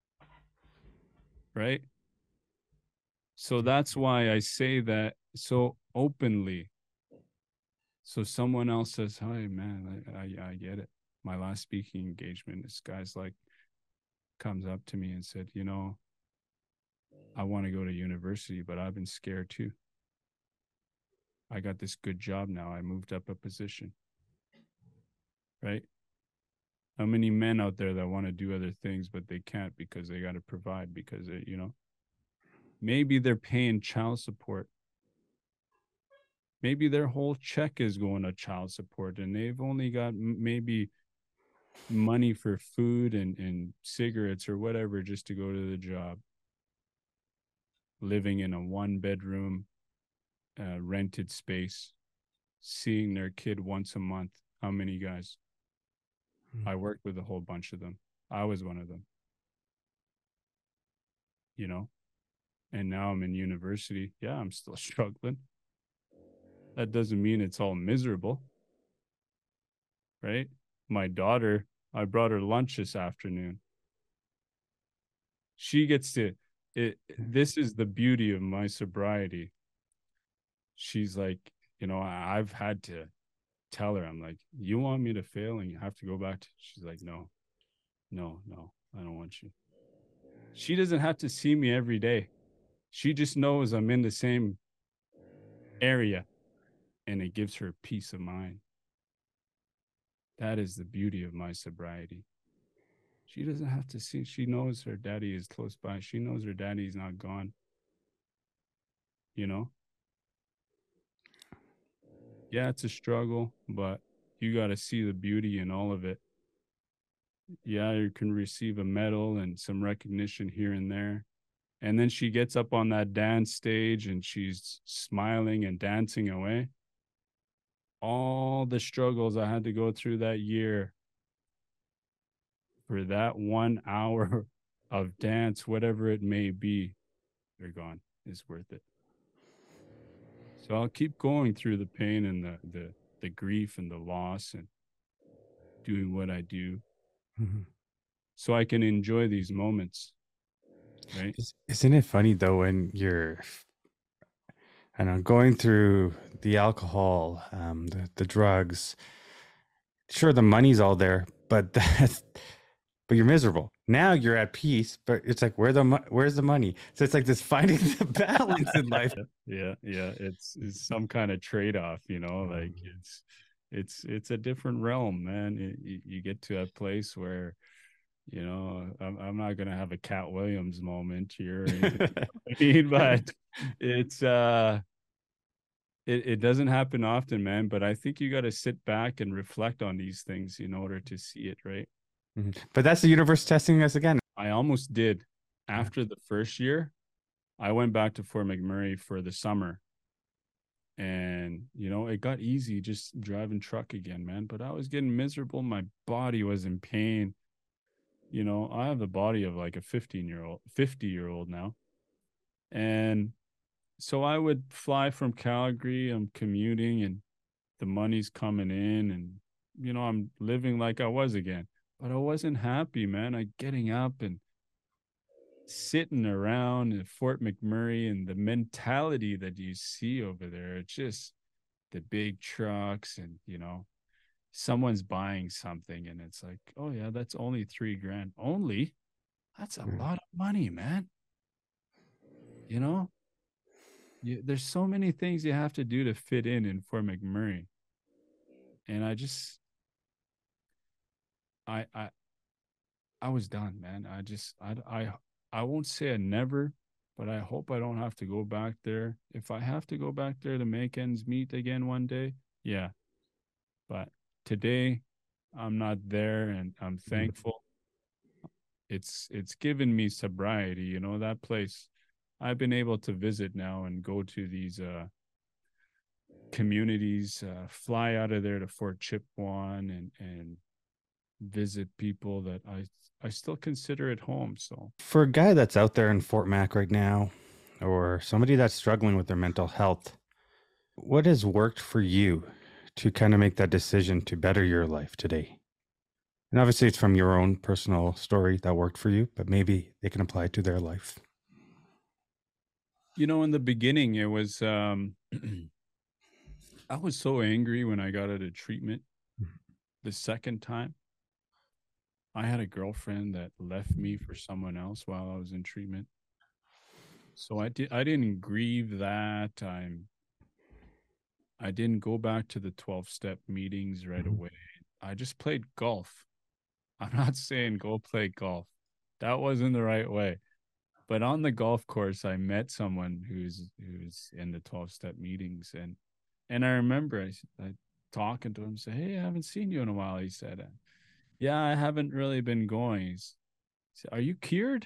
Right? So that's why I say that so openly. So someone else says, "Hi, man, I, I, I get it." My last speaking engagement, this guy's like, comes up to me and said, "You know, I want to go to university, but I've been scared too. I got this good job now. I moved up a position." Right? How many men out there that want to do other things, but they can't because they got to provide because, it, you know, maybe they're paying child support. Maybe their whole check is going to child support and they've only got maybe money for food and, and cigarettes or whatever just to go to the job. Living in a one bedroom uh, rented space, seeing their kid once a month. How many guys? Mm-hmm. I worked with a whole bunch of them. I was one of them, you know, and now I'm in university. Yeah, I'm still struggling. That doesn't mean it's all miserable, right? My daughter, I brought her lunch this afternoon. She gets to it. This is the beauty of my sobriety. She's like, you know, I've had to tell her, I'm like, you want me to fail and you have to go back to, she's like, no, no, no, I don't want you. She doesn't have to see me every day. She just knows I'm in the same area and it gives her peace of mind. That is the beauty of my sobriety. She doesn't have to see, she knows her daddy is close by. She knows her daddy's not gone. You know? Yeah, it's a struggle, but you got to see the beauty in all of it. Yeah, you can receive a medal and some recognition here and there. And then she gets up on that dance stage and she's smiling and dancing away. All the struggles I had to go through that year for that one hour of dance, whatever it may be, they're gone. It's worth it. So I'll keep going through the pain and the the the grief and the loss and doing what I do, mm-hmm. so I can enjoy these moments. Right? Isn't it funny though when you're, I don't know, going through the alcohol, um, the, the drugs? Sure, the money's all there, but that's, but you're miserable. Now you're at peace, but it's like, where the where's the money? So it's like this finding the balance in life. Yeah, yeah, it's, it's some kind of trade-off, you know, like it's it's it's a different realm, man. It, you get to a place where, you know, I'm, I'm not gonna have a Cat Williams moment here, or anything, I mean, but it's uh it, it doesn't happen often, man. But I think you got to sit back and reflect on these things in order to see it, right? Mm-hmm. But that's the universe testing us again. I almost did. After the first year, I went back to Fort McMurray for the summer. And, you know, it got easy just driving truck again, man. But I was getting miserable. My body was in pain. You know, I have the body of like a fifteen year old, fifty year old now. And so I would fly from Calgary. I'm commuting and the money's coming in, and you know, I'm living like I was again. But I wasn't happy, man. I getting up and sitting around in Fort McMurray and the mentality that you see over there. It's just the big trucks and, you know, someone's buying something and it's like, oh yeah, that's only three grand. Only? That's a Mm. lot of money, man. You know, you, there's so many things you have to do to fit in in Fort McMurray. And I just, I, I, I was done, man. I just, I, I, I won't say I never, but I hope I don't have to go back there. If I have to go back there to make ends meet again one day, yeah. But today, I'm not there, and I'm Mm. thankful. It's it's given me sobriety. You know, that place. I've been able to visit now and go to these uh, communities, uh, fly out of there to Fort Chipewyan, and and visit people that I I still consider at home. So For a guy that's out there in Fort Mac right now, or somebody that's struggling with their mental health, what has worked for you to kind of make that decision to better your life today? And obviously, it's from your own personal story that worked for you, but maybe they can apply it to their life. you know, in the beginning, it was um, I was so angry when I got out of treatment the second time. I had a girlfriend that left me for someone else while I was in treatment. So I did I didn't grieve that time. I didn't go back to the twelve step meetings right Mhm. away. I just played golf. I'm not saying go play golf. That wasn't the right way. But on the golf course, I met someone who's who's in the twelve step meetings, and and I remember I, I talking to him, say, "Hey, I haven't seen you in a while." He said, "Yeah, I haven't really been going." He's, he said, "Are you cured?"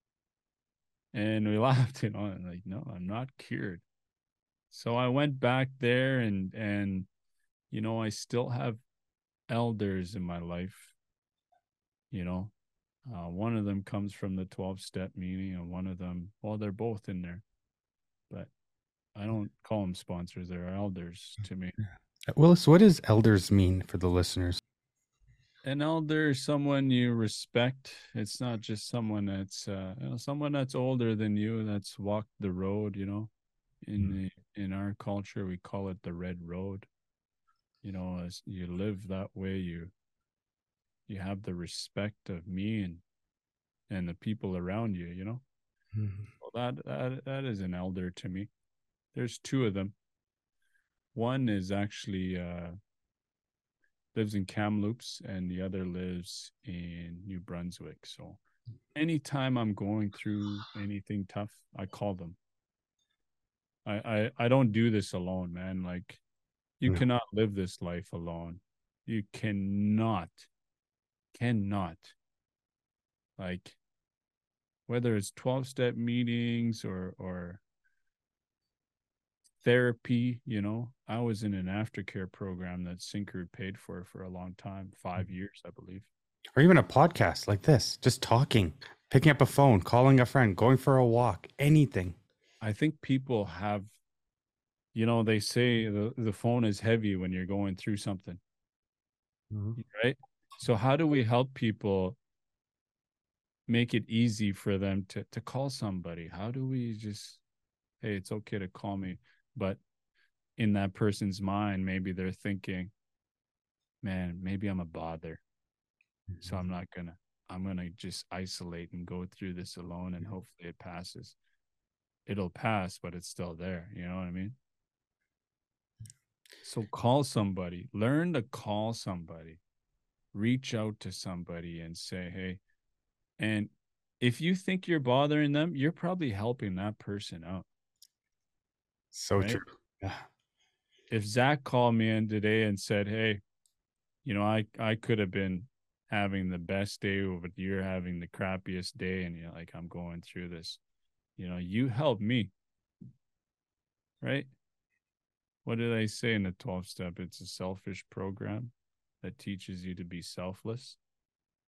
And we laughed, you know, and like, "No, I'm not cured." So I went back there, and and you know, I still have elders in my life, you know. Uh, one of them comes from the twelve step meeting, and one of them, well, they're both in there, but I don't call them sponsors. They're elders to me. Willis, what does elders mean for the listeners? An elder is someone you respect. It's not just someone that's, uh, you know, someone that's older than you, that's walked the road, you know. In Mm. the, in our culture, we call it the red road. You know, as you live that way, you you have the respect of me and and the people around you, you know. Mhm. Well, that that that is an elder to me. There's two of them. One is actually uh lives in Kamloops and the other lives in New Brunswick. So anytime I'm going through anything tough, I call them. I I, I don't do this alone, man. Like you No. cannot live this life alone. You cannot, cannot. Like whether it's twelve step meetings or or therapy, you know. I was in an aftercare program that Syncrude paid for for a long time, five years, I believe. Or even a podcast like this, just talking, picking up a phone, calling a friend, going for a walk, anything. I think people have, you know, they say the, the phone is heavy when you're going through something, Mhm. right? So how do we help people make it easy for them to to call somebody? How do we just, hey, it's okay to call me, but in that person's mind, maybe they're thinking, man, maybe I'm a bother. So I'm not gonna, I'm gonna just isolate and go through this alone and hopefully it passes. It'll pass, but it's still there. You know what I mean? So call somebody, learn to call somebody, reach out to somebody and say, hey, and if you think you're bothering them, you're probably helping that person out, So true. right? Yeah. If Zach called me in today and said, hey, you know, I, I could have been having the best day, but you're having the crappiest day, and you're like, I'm going through this, you know, you help me, right? What did I say in the twelve step? It's a selfish program that teaches you to be selfless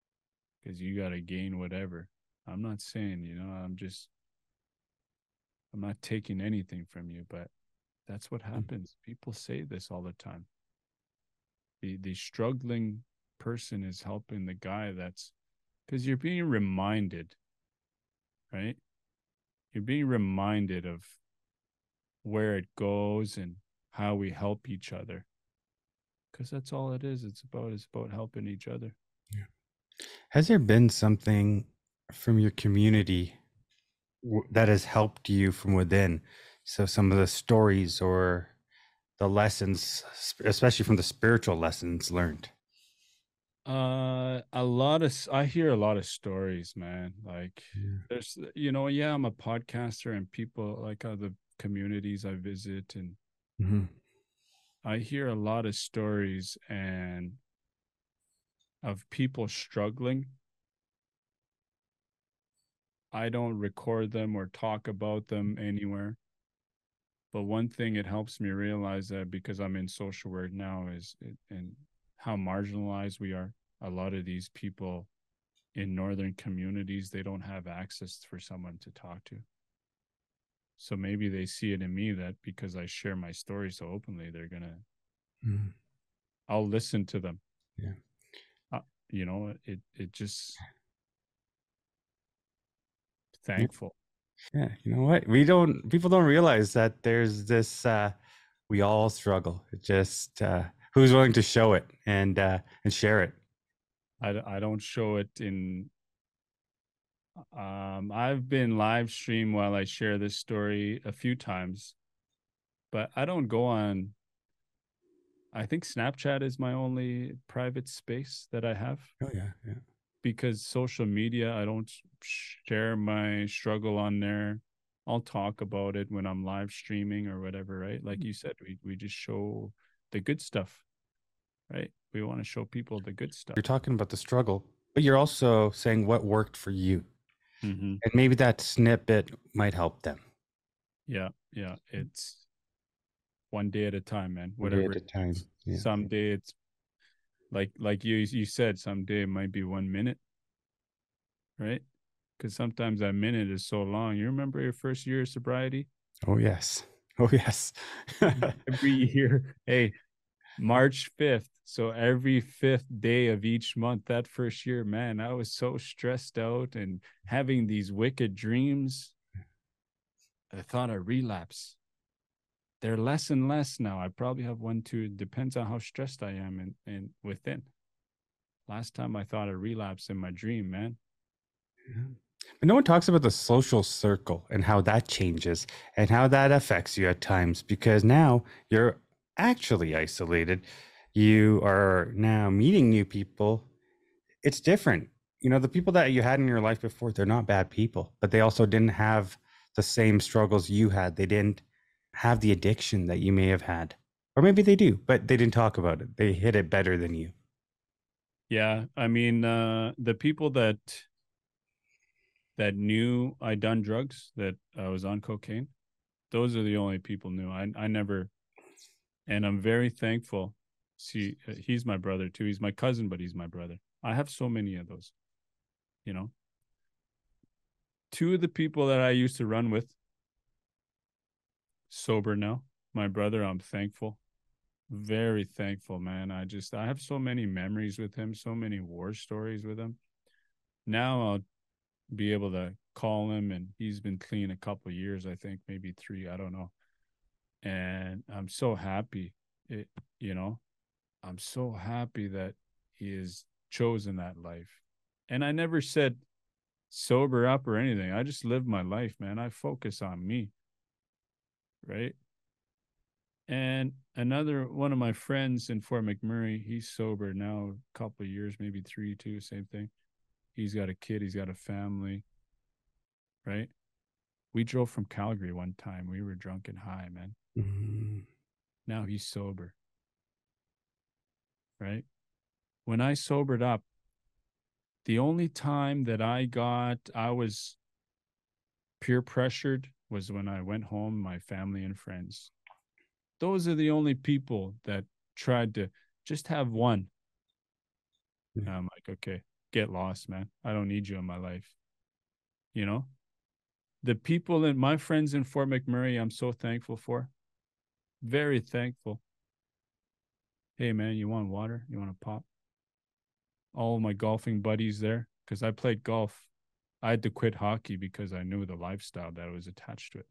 because you got to gain whatever. I'm not saying, you know, I'm just, I'm not taking anything from you, but that's what happens. People say this all the time. The the struggling person is helping the guy that's because you're being reminded, right? You're being reminded of where it goes and how we help each other. Because that's all it is. It's about it's about helping each other. Yeah. Has there been something from your community w- that has helped you from within? So some of the stories or the lessons, especially from the spiritual lessons learned. Uh, a lot of I hear a lot of stories, man. Like Yeah. there's, you know, yeah, I'm a podcaster, and people like other communities I visit, and Mm-hmm. I hear a lot of stories and of people struggling. I don't record them or talk about them anywhere. But one thing it helps me realize that because I'm in social work now is it, and how marginalized we are. A lot of these people in northern communities, they don't have access for someone to talk to. So maybe they see it in me that because I share my story so openly, they're gonna. Mm-hmm. I'll listen to them. Yeah. Uh, you know, it it just Yeah. thankful. Yeah. You know what? We don't, people don't realize that there's this, uh, we all struggle. It just, uh, who's willing to show it and, uh, and share it. I I don't show it in. Um, I've been live stream while I share this story a few times, but I don't go on. I think Snapchat is my only private space that I have Oh yeah. Yeah. because social media, I don't share my struggle on there. I'll talk about it when I'm live streaming or whatever, right? Like you said, we we just show the good stuff, right? We want to show people the good stuff. You're talking about the struggle, but you're also saying what worked for you. Mm-hmm. And maybe that snippet might help them. Yeah, yeah. It's one day at a time, man. One day at Whatever. a time. Yeah. Someday it's like like you you said, someday it might be one minute, right? Because sometimes that minute is so long. You remember your first year of sobriety? Oh yes. Oh yes. Every year, hey, March fifth. So every fifth day of each month, that first year, man, I was so stressed out and having these wicked dreams. I thought I relapse. They're less and less now. I probably have one, two. It depends on how stressed I am and, and within. Last time I thought I relapsed in my dream, man. But no one talks about the social circle and how that changes and how that affects you at times because now you're actually isolated. You are now meeting new people. It's different. You know, the people that you had in your life before, they're not bad people, but they also didn't have the same struggles you had. They didn't have the addiction that you may have had. Or maybe they do, but they didn't talk about it. They hit it better than you. Yeah, I mean, uh, the people that that knew I done drugs, that I was on cocaine, those are the only people knew. I I never, and I'm very thankful. See, uh, he's my brother too. He's my cousin, but he's my brother. I have so many of those. You know, two of the people that I used to run with, sober now. My brother, I'm thankful, very thankful, man. I just I have so many memories with him, so many war stories with him. Now I'll be able to call him, and he's been clean a couple of years, I think, maybe three, I don't know. And I'm so happy, it, you know, I'm so happy that he has chosen that life. And I never said sober up or anything. I just live my life, man. I focus on me, right? And another one of my friends in Fort McMurray, he's sober now a couple of years, maybe three, two, same thing. He's got a kid, he's got a family, right? We drove from Calgary one time. We were drunk and high, man. Mm-hmm. Now he's sober, right? When I sobered up, the only time that I got, I was peer pressured was when I went home, my family and friends. Those are the only people that tried to just have one. And I'm like, okay, get lost, man. I don't need you in my life. You know? The people and my friends in Fort McMurray, I'm so thankful for. Very thankful. Hey, man, you want water? You want to pop? All my golfing buddies there, because I played golf. I had to quit hockey because I knew the lifestyle that was attached to it.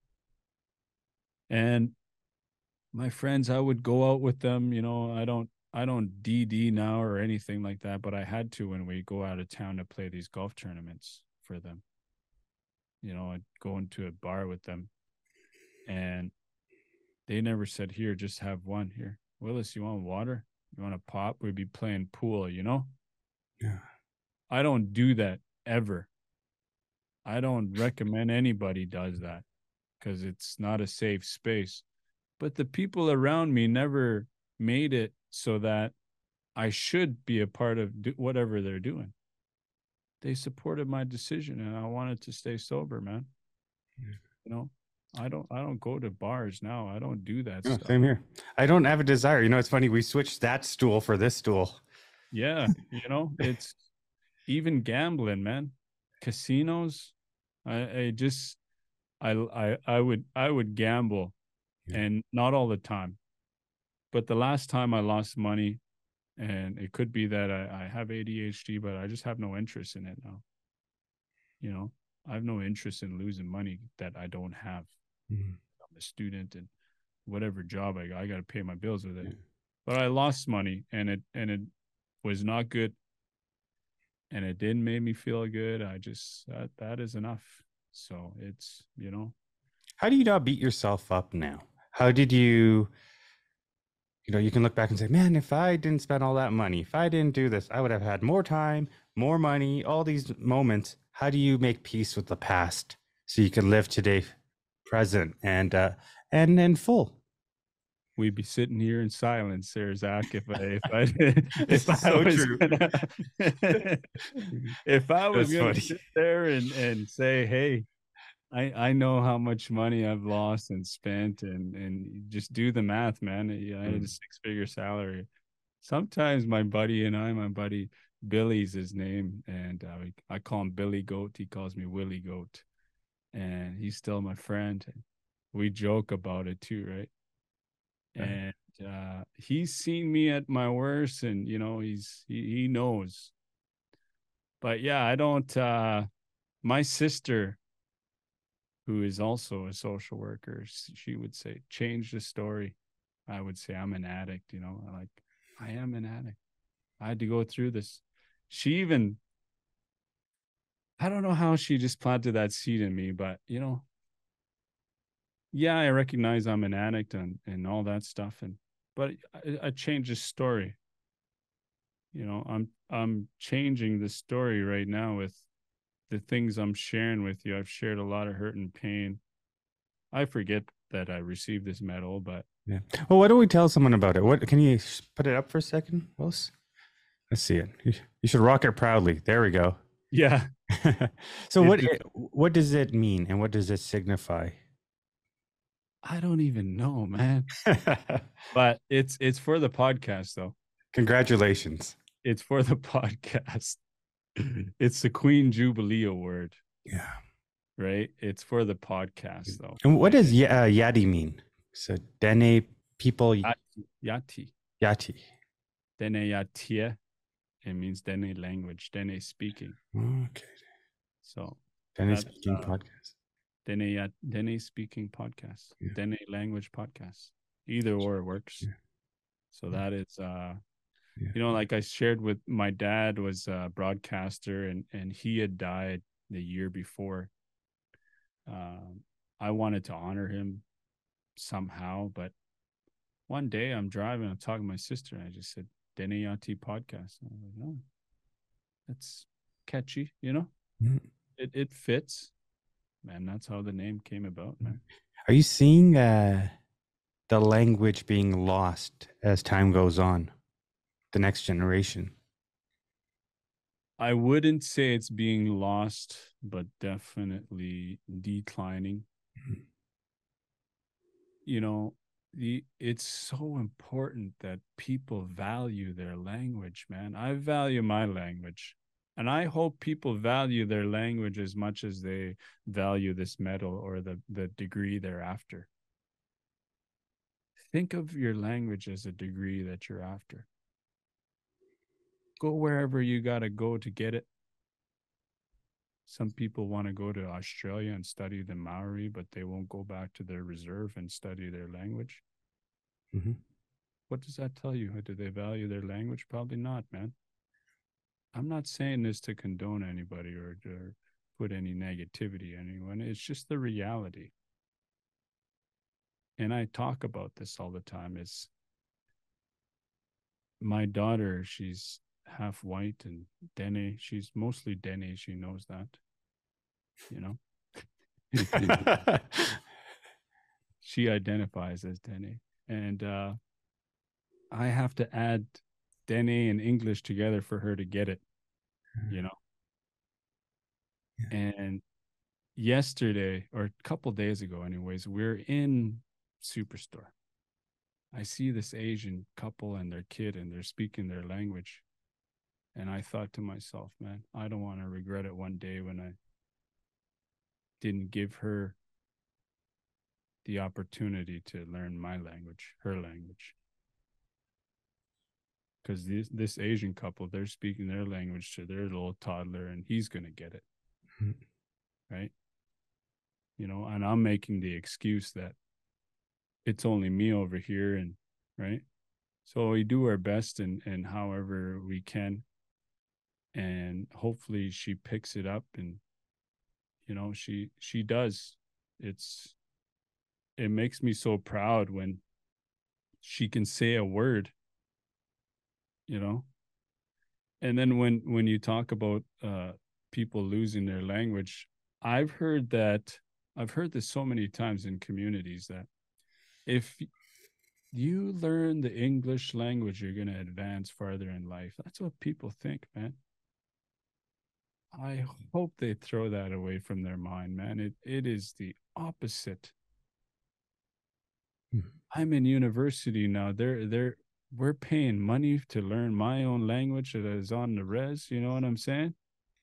And my friends, I would go out with them. You know, I don't, I don't D D now or anything like that, but I had to when we go out of town to play these golf tournaments for them. You know, I'd go into a bar with them, and they never said, "Here, just have one here." Willis, you want water? You want to pop? We'd be playing pool, you know? Yeah. I don't do that ever. I don't recommend anybody does that because it's not a safe space. But the people around me never made it so that I should be a part of whatever they're doing. They supported my decision, and I wanted to stay sober, man. Yeah. You know, I don't I don't go to bars now. I don't do that no, stuff. Same here. I don't have a desire. You know, it's funny. We switched that stool for this stool. Yeah. You know, it's even gambling, man. Casinos. I, I just I I I would I would gamble, yeah. And not all the time. But the last time I lost money, and it could be that I, I have A D H D, but I just have no interest in it now. You know, I have no interest in losing money that I don't have. Mm-hmm. I'm a student, and whatever job I got, I got to pay my bills with it. Yeah. But I lost money, and it and it was not good, and it didn't make me feel good. I just that that is enough. So it's, you know. How do you not beat yourself up now? How did you? You know, you can look back and say, man, if I didn't spend all that money, if I didn't do this, I would have had more time, more money, all these moments. How do you make peace with the past so you can live today, present, and uh, and and full? We'd be sitting here in silence, there, Zach. If I if I if I so was true. Gonna, if I was That's gonna funny. Sit there and and say, hey, I, I know how much money I've lost and spent, and, and just do the math, man. I had a six figure salary. Sometimes my buddy and I, my buddy Billy's his name, and uh, I call him Billy Goat. He calls me Willie Goat, and he's still my friend. We joke about it too, right? And uh, he's seen me at my worst, and you know he's he, he knows. But yeah, I don't. Uh, my sister, who is also a social worker, she would say, change the story. I would say, I'm an addict, you know, like, I am an addict. I had to go through this. She even, I don't know how she just planted that seed in me, but, you know, yeah, I recognize I'm an addict and, and all that stuff. And, but I, I changed the story. You know, I'm, I'm changing the story right now with the things I'm sharing with you. I've shared a lot of hurt and pain. I forget that I received this medal, but yeah. Well, why don't we tell someone about it? What can you put it up for a second, Willis? Let's see it. You, you should rock it proudly. There we go. Yeah. So it what just, what does it mean, and what does it signify? I don't even know, man. But it's it's for the podcast, though. Congratulations. It's for the podcast. It's the Queen Jubilee Award. Yeah. Right? It's for the podcast, though. And what does y- uh, Yati mean? So, Dene people. Yati. Yati. Yati. Dene Yatia. It means Dene language, Dene speaking. Okay. So, Dene speaking uh, podcast. Dene, Yat, Dene speaking podcast. Yeah. Dene language podcast. Either or works. Yeah. So, yeah. that is. Uh, Yeah. You know, like I shared with my dad was a broadcaster, and, and he had died the year before. Um, I wanted to honor him somehow, but one day I'm driving, I'm talking to my sister, and I just said, Deneyati podcast. And I was like, oh, that's catchy, you know? Mm. It it fits. Man, that's how the name came about, man. Are you seeing uh, the language being lost as time goes on? The next generation? I wouldn't say it's being lost, but definitely declining. Mm-hmm. You know, the it's so important that people value their language, man. I value my language. And I hope people value their language as much as they value this medal or the, the degree they're after. Think of your language as a degree that you're after. Go wherever you got to go to get it. Some people want to go to Australia and study the Maori, but they won't go back to their reserve and study their language. Mm-hmm. What does that tell you? Do they value their language? Probably not, man. I'm not saying this to condone anybody or to put any negativity on anyone. It's just the reality. And I talk about this all the time. Is my daughter, she's half white and Dene. She's mostly Dene. She knows that, you know. She identifies as Dene. And uh, I have to add Dene and English together for her to get it, you know. Yeah. And yesterday, or a couple days ago, anyways, we're in Superstore. I see this Asian couple and their kid, and they're speaking their language. And I thought to myself, man, I don't want to regret it one day when I didn't give her the opportunity to learn my language, her language. Because this, this Asian couple, they're speaking their language to their little toddler, and he's going to get it. Mm-hmm. Right? You know, and I'm making the excuse that it's only me over here, and right? So we do our best and and however we can, and hopefully she picks it up, and you know, she she does. It's it makes me so proud when she can say a word, you know. And then when when you talk about uh people losing their language, I've heard that I've heard this so many times in communities that if you learn the English language, you're going to advance farther in life. That's what people think, man. I hope they throw that away from their mind, man. It it is the opposite. Hmm. I'm in university now. They're they're we're paying money to learn my own language that is on the res. You know what I'm saying?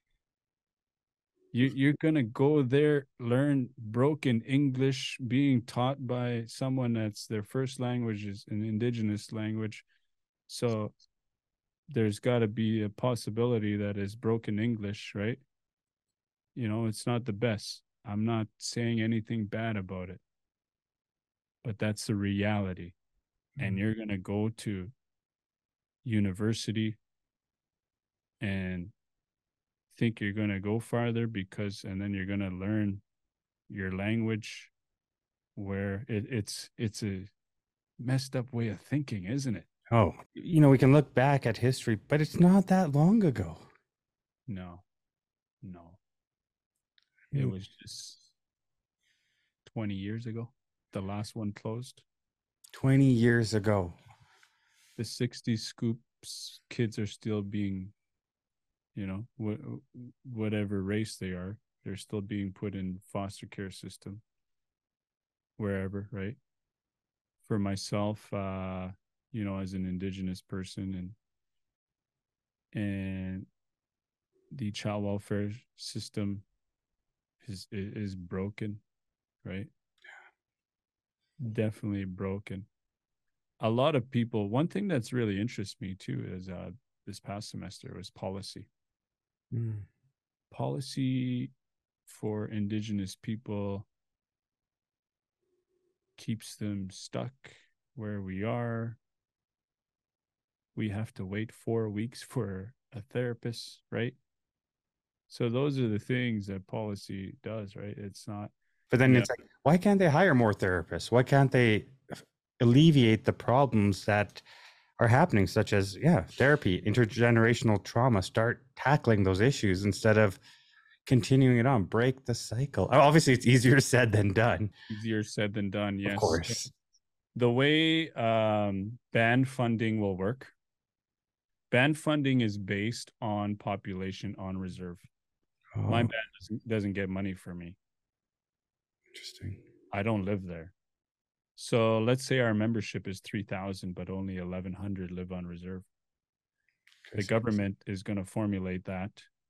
You you're gonna go there, learn broken English, being taught by someone that's their first language is an indigenous language. So there's got to be a possibility that is broken English, right? You know, it's not the best. I'm not saying anything bad about it, but that's the reality. Mm-hmm. And you're going to go to university and think you're going to go farther because, and then you're going to learn your language where it, it's, it's a messed up way of thinking, isn't it? Oh, you know, we can look back at history, but it's not that long ago. No, no. It was just twenty years ago. The last one closed. twenty years ago. The sixties scoops kids are still being, you know, wh- whatever race they are, they're still being put in foster care system wherever, right? For myself, uh, you know, as an indigenous person, and and the child welfare system is is broken, right? Definitely broken. A lot of people, one thing that's really interests me too is uh this past semester was policy. Mm. Policy for indigenous people keeps them stuck where we are. We have to wait four weeks for a therapist, right? So those are the things that policy does, right? It's not. But then yeah. It's like, why can't they hire more therapists? Why can't they alleviate the problems that are happening, such as, yeah, therapy, intergenerational trauma, start tackling those issues instead of continuing it on, break the cycle. Obviously, it's easier said than done. Easier said than done, yes. Of course. The way um, band funding will work, band funding is based on population on reserve. Oh. My band doesn't, doesn't get money for me. Interesting. I don't live there. So let's say our membership is three thousand, but only eleven hundred live on reserve. Okay, the so government is going to formulate that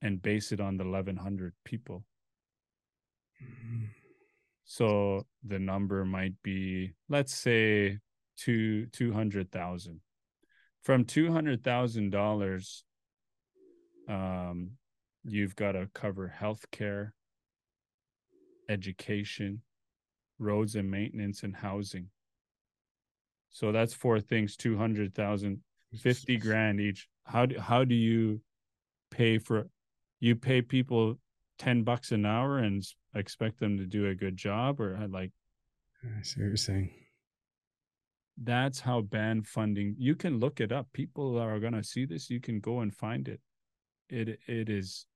and base it on the eleven hundred people. Mm. So the number might be, let's say, two two hundred thousand. From two hundred thousand dollars, um, you've got to cover healthcare, education, roads and maintenance, and housing. So that's four things: two hundred thousand, fifty grand each. How do how do you pay for? You pay people ten bucks an hour and expect them to do a good job, or like? I see what you're saying. That's how band funding. You can look it up. People are gonna see this. You can go and find it. It it is.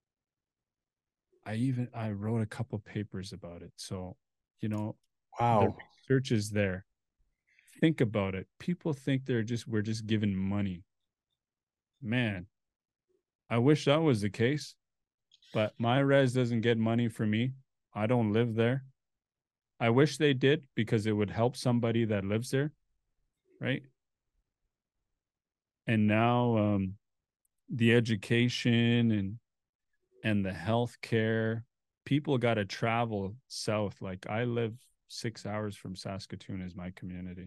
I even I wrote a couple papers about it. So, you know, Wow. the research is there. Think about it. People think they're just we're just given money. Man, I wish that was the case, but my res doesn't get money for me. I don't live there. I wish they did because it would help somebody that lives there, right? And now um, the education and and the health care, people got to travel south. Like I live six hours from Saskatoon is my community.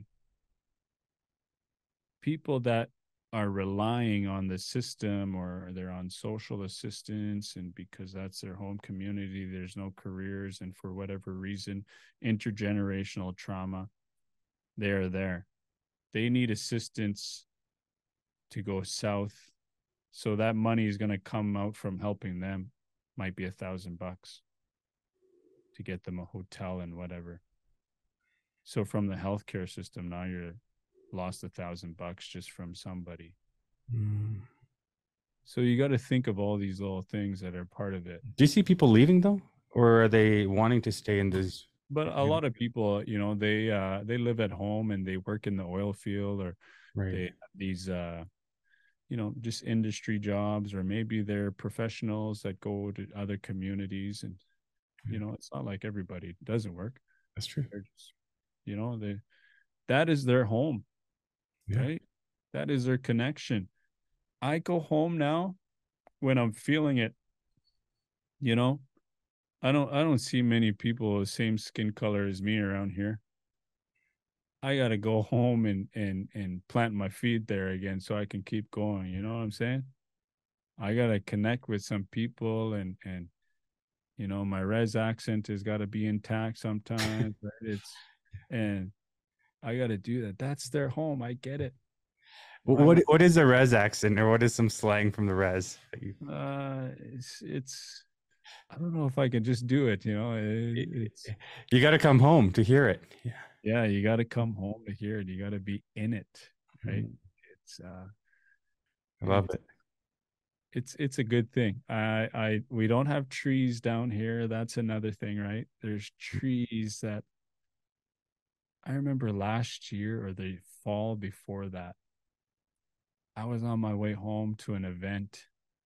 People that are relying on the system or they're on social assistance, and because that's their home community, there's no careers, and for whatever reason, intergenerational trauma, they're there. They need assistance to go south. So that money is going to come out from helping them. Might be a thousand bucks to get them a hotel and whatever. So from the healthcare system, now you're lost a thousand bucks just from somebody. Mm. So you got to think of all these little things that are part of it. Do you see people leaving though, or are they wanting to stay in this? But a lot of people, you know, they uh, they live at home and they work in the oil field, or right. they have these, uh, you know, just industry jobs, or maybe they're professionals that go to other communities, and yeah. you know, it's not like everybody doesn't work. That's true. They're just, you know, they that is their home, yeah. right? That is their connection. I go home now when I'm feeling it, you know. I don't I don't see many people the same skin color as me around here. I gotta go home and and and plant my feet there again so I can keep going. You know what I'm saying? I gotta connect with some people, and and you know, my res accent has got to be intact sometimes. Right? It's and I gotta do that. That's their home. I get it. What what is a res accent, or what is some slang from the res? Uh, it's it's. I don't know if I can just do it. You know, it, it's you got to come home to hear it. Yeah, yeah, you got to come home to hear it. You got to be in it, right? Mm. It's uh, I love it. It's it's a good thing. I I we don't have trees down here. That's another thing, right? There's trees that I remember last year or the fall before that. I was on my way home to an event.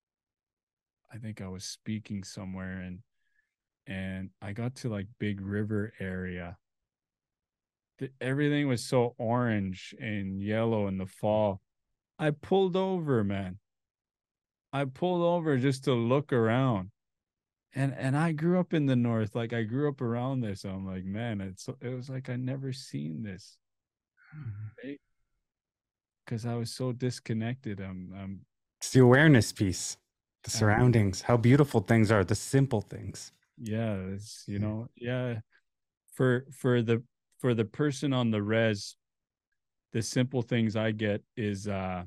I think I was speaking somewhere, and and I got to like Big River area. The, everything was so orange and yellow in the fall. I pulled over, man. I pulled over just to look around. And and I grew up in the north. Like I grew up around this. So I'm like, man, it's it was like I never seen this. Right? Because I was so disconnected. I'm, I'm it's the awareness piece, the surroundings, how beautiful things are, the simple things. Yeah, it's, you know, yeah. For for the for the person on the res, the simple things I get is uh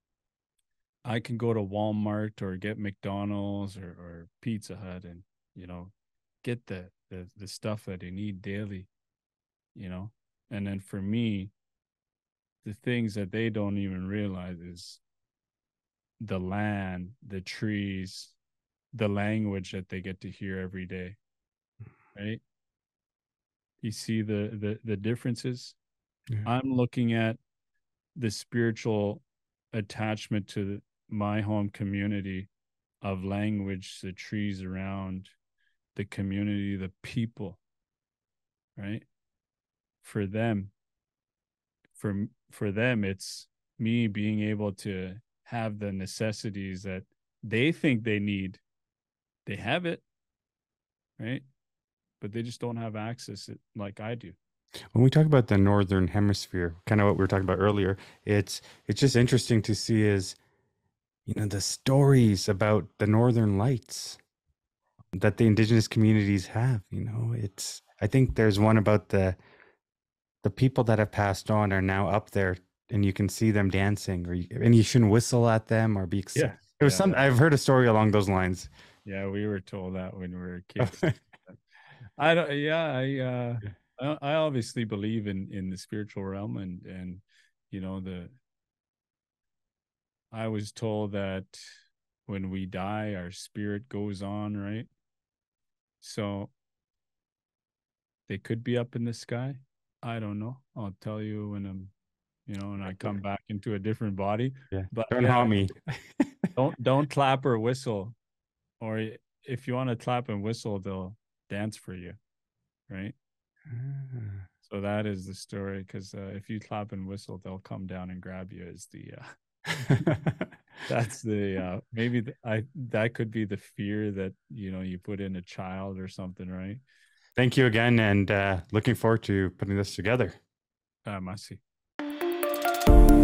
I can go to Walmart or get McDonald's or, or Pizza Hut and, you know, get the, the the stuff that I need daily, you know. And then for me, the things that they don't even realize is the land, the trees, the language that they get to hear every day, right? You see the the the differences. Yeah. I'm looking at the spiritual attachment to my home community of language, the trees around, the community, the people, right? For them, for for them, it's me being able to have the necessities that they think they need they have it, right? But they just don't have access it like I do. When we talk about the northern hemisphere, kind of what we were talking about earlier, it's it's just interesting to see is, you know, the stories about the northern lights that the indigenous communities have. You know, it's I think there's one about the the people that have passed on are now up there, and you can see them dancing, or you, and you shouldn't whistle at them or be excited. Yeah. It was Yeah. some I've heard a story along those lines. Yeah. We were told that when we were kids. I don't, yeah, I, uh, I, I obviously believe in, in the spiritual realm and, and, you know, the, I was told that when we die, our spirit goes on, right? So they could be up in the sky. I don't know. I'll tell you when I'm, you know, when I come back into a different body. Yeah, But don't yeah, haunt me. don't don't clap or whistle, or if you want to clap and whistle, they'll dance for you, right? Ah. So that is the story. Because uh, if you clap and whistle, they'll come down and grab you. Is the uh, that's the uh, maybe the, I that could be the fear that you know you put in a child or something, right? Thank you again, and uh, looking forward to putting this together. Uh, Masi.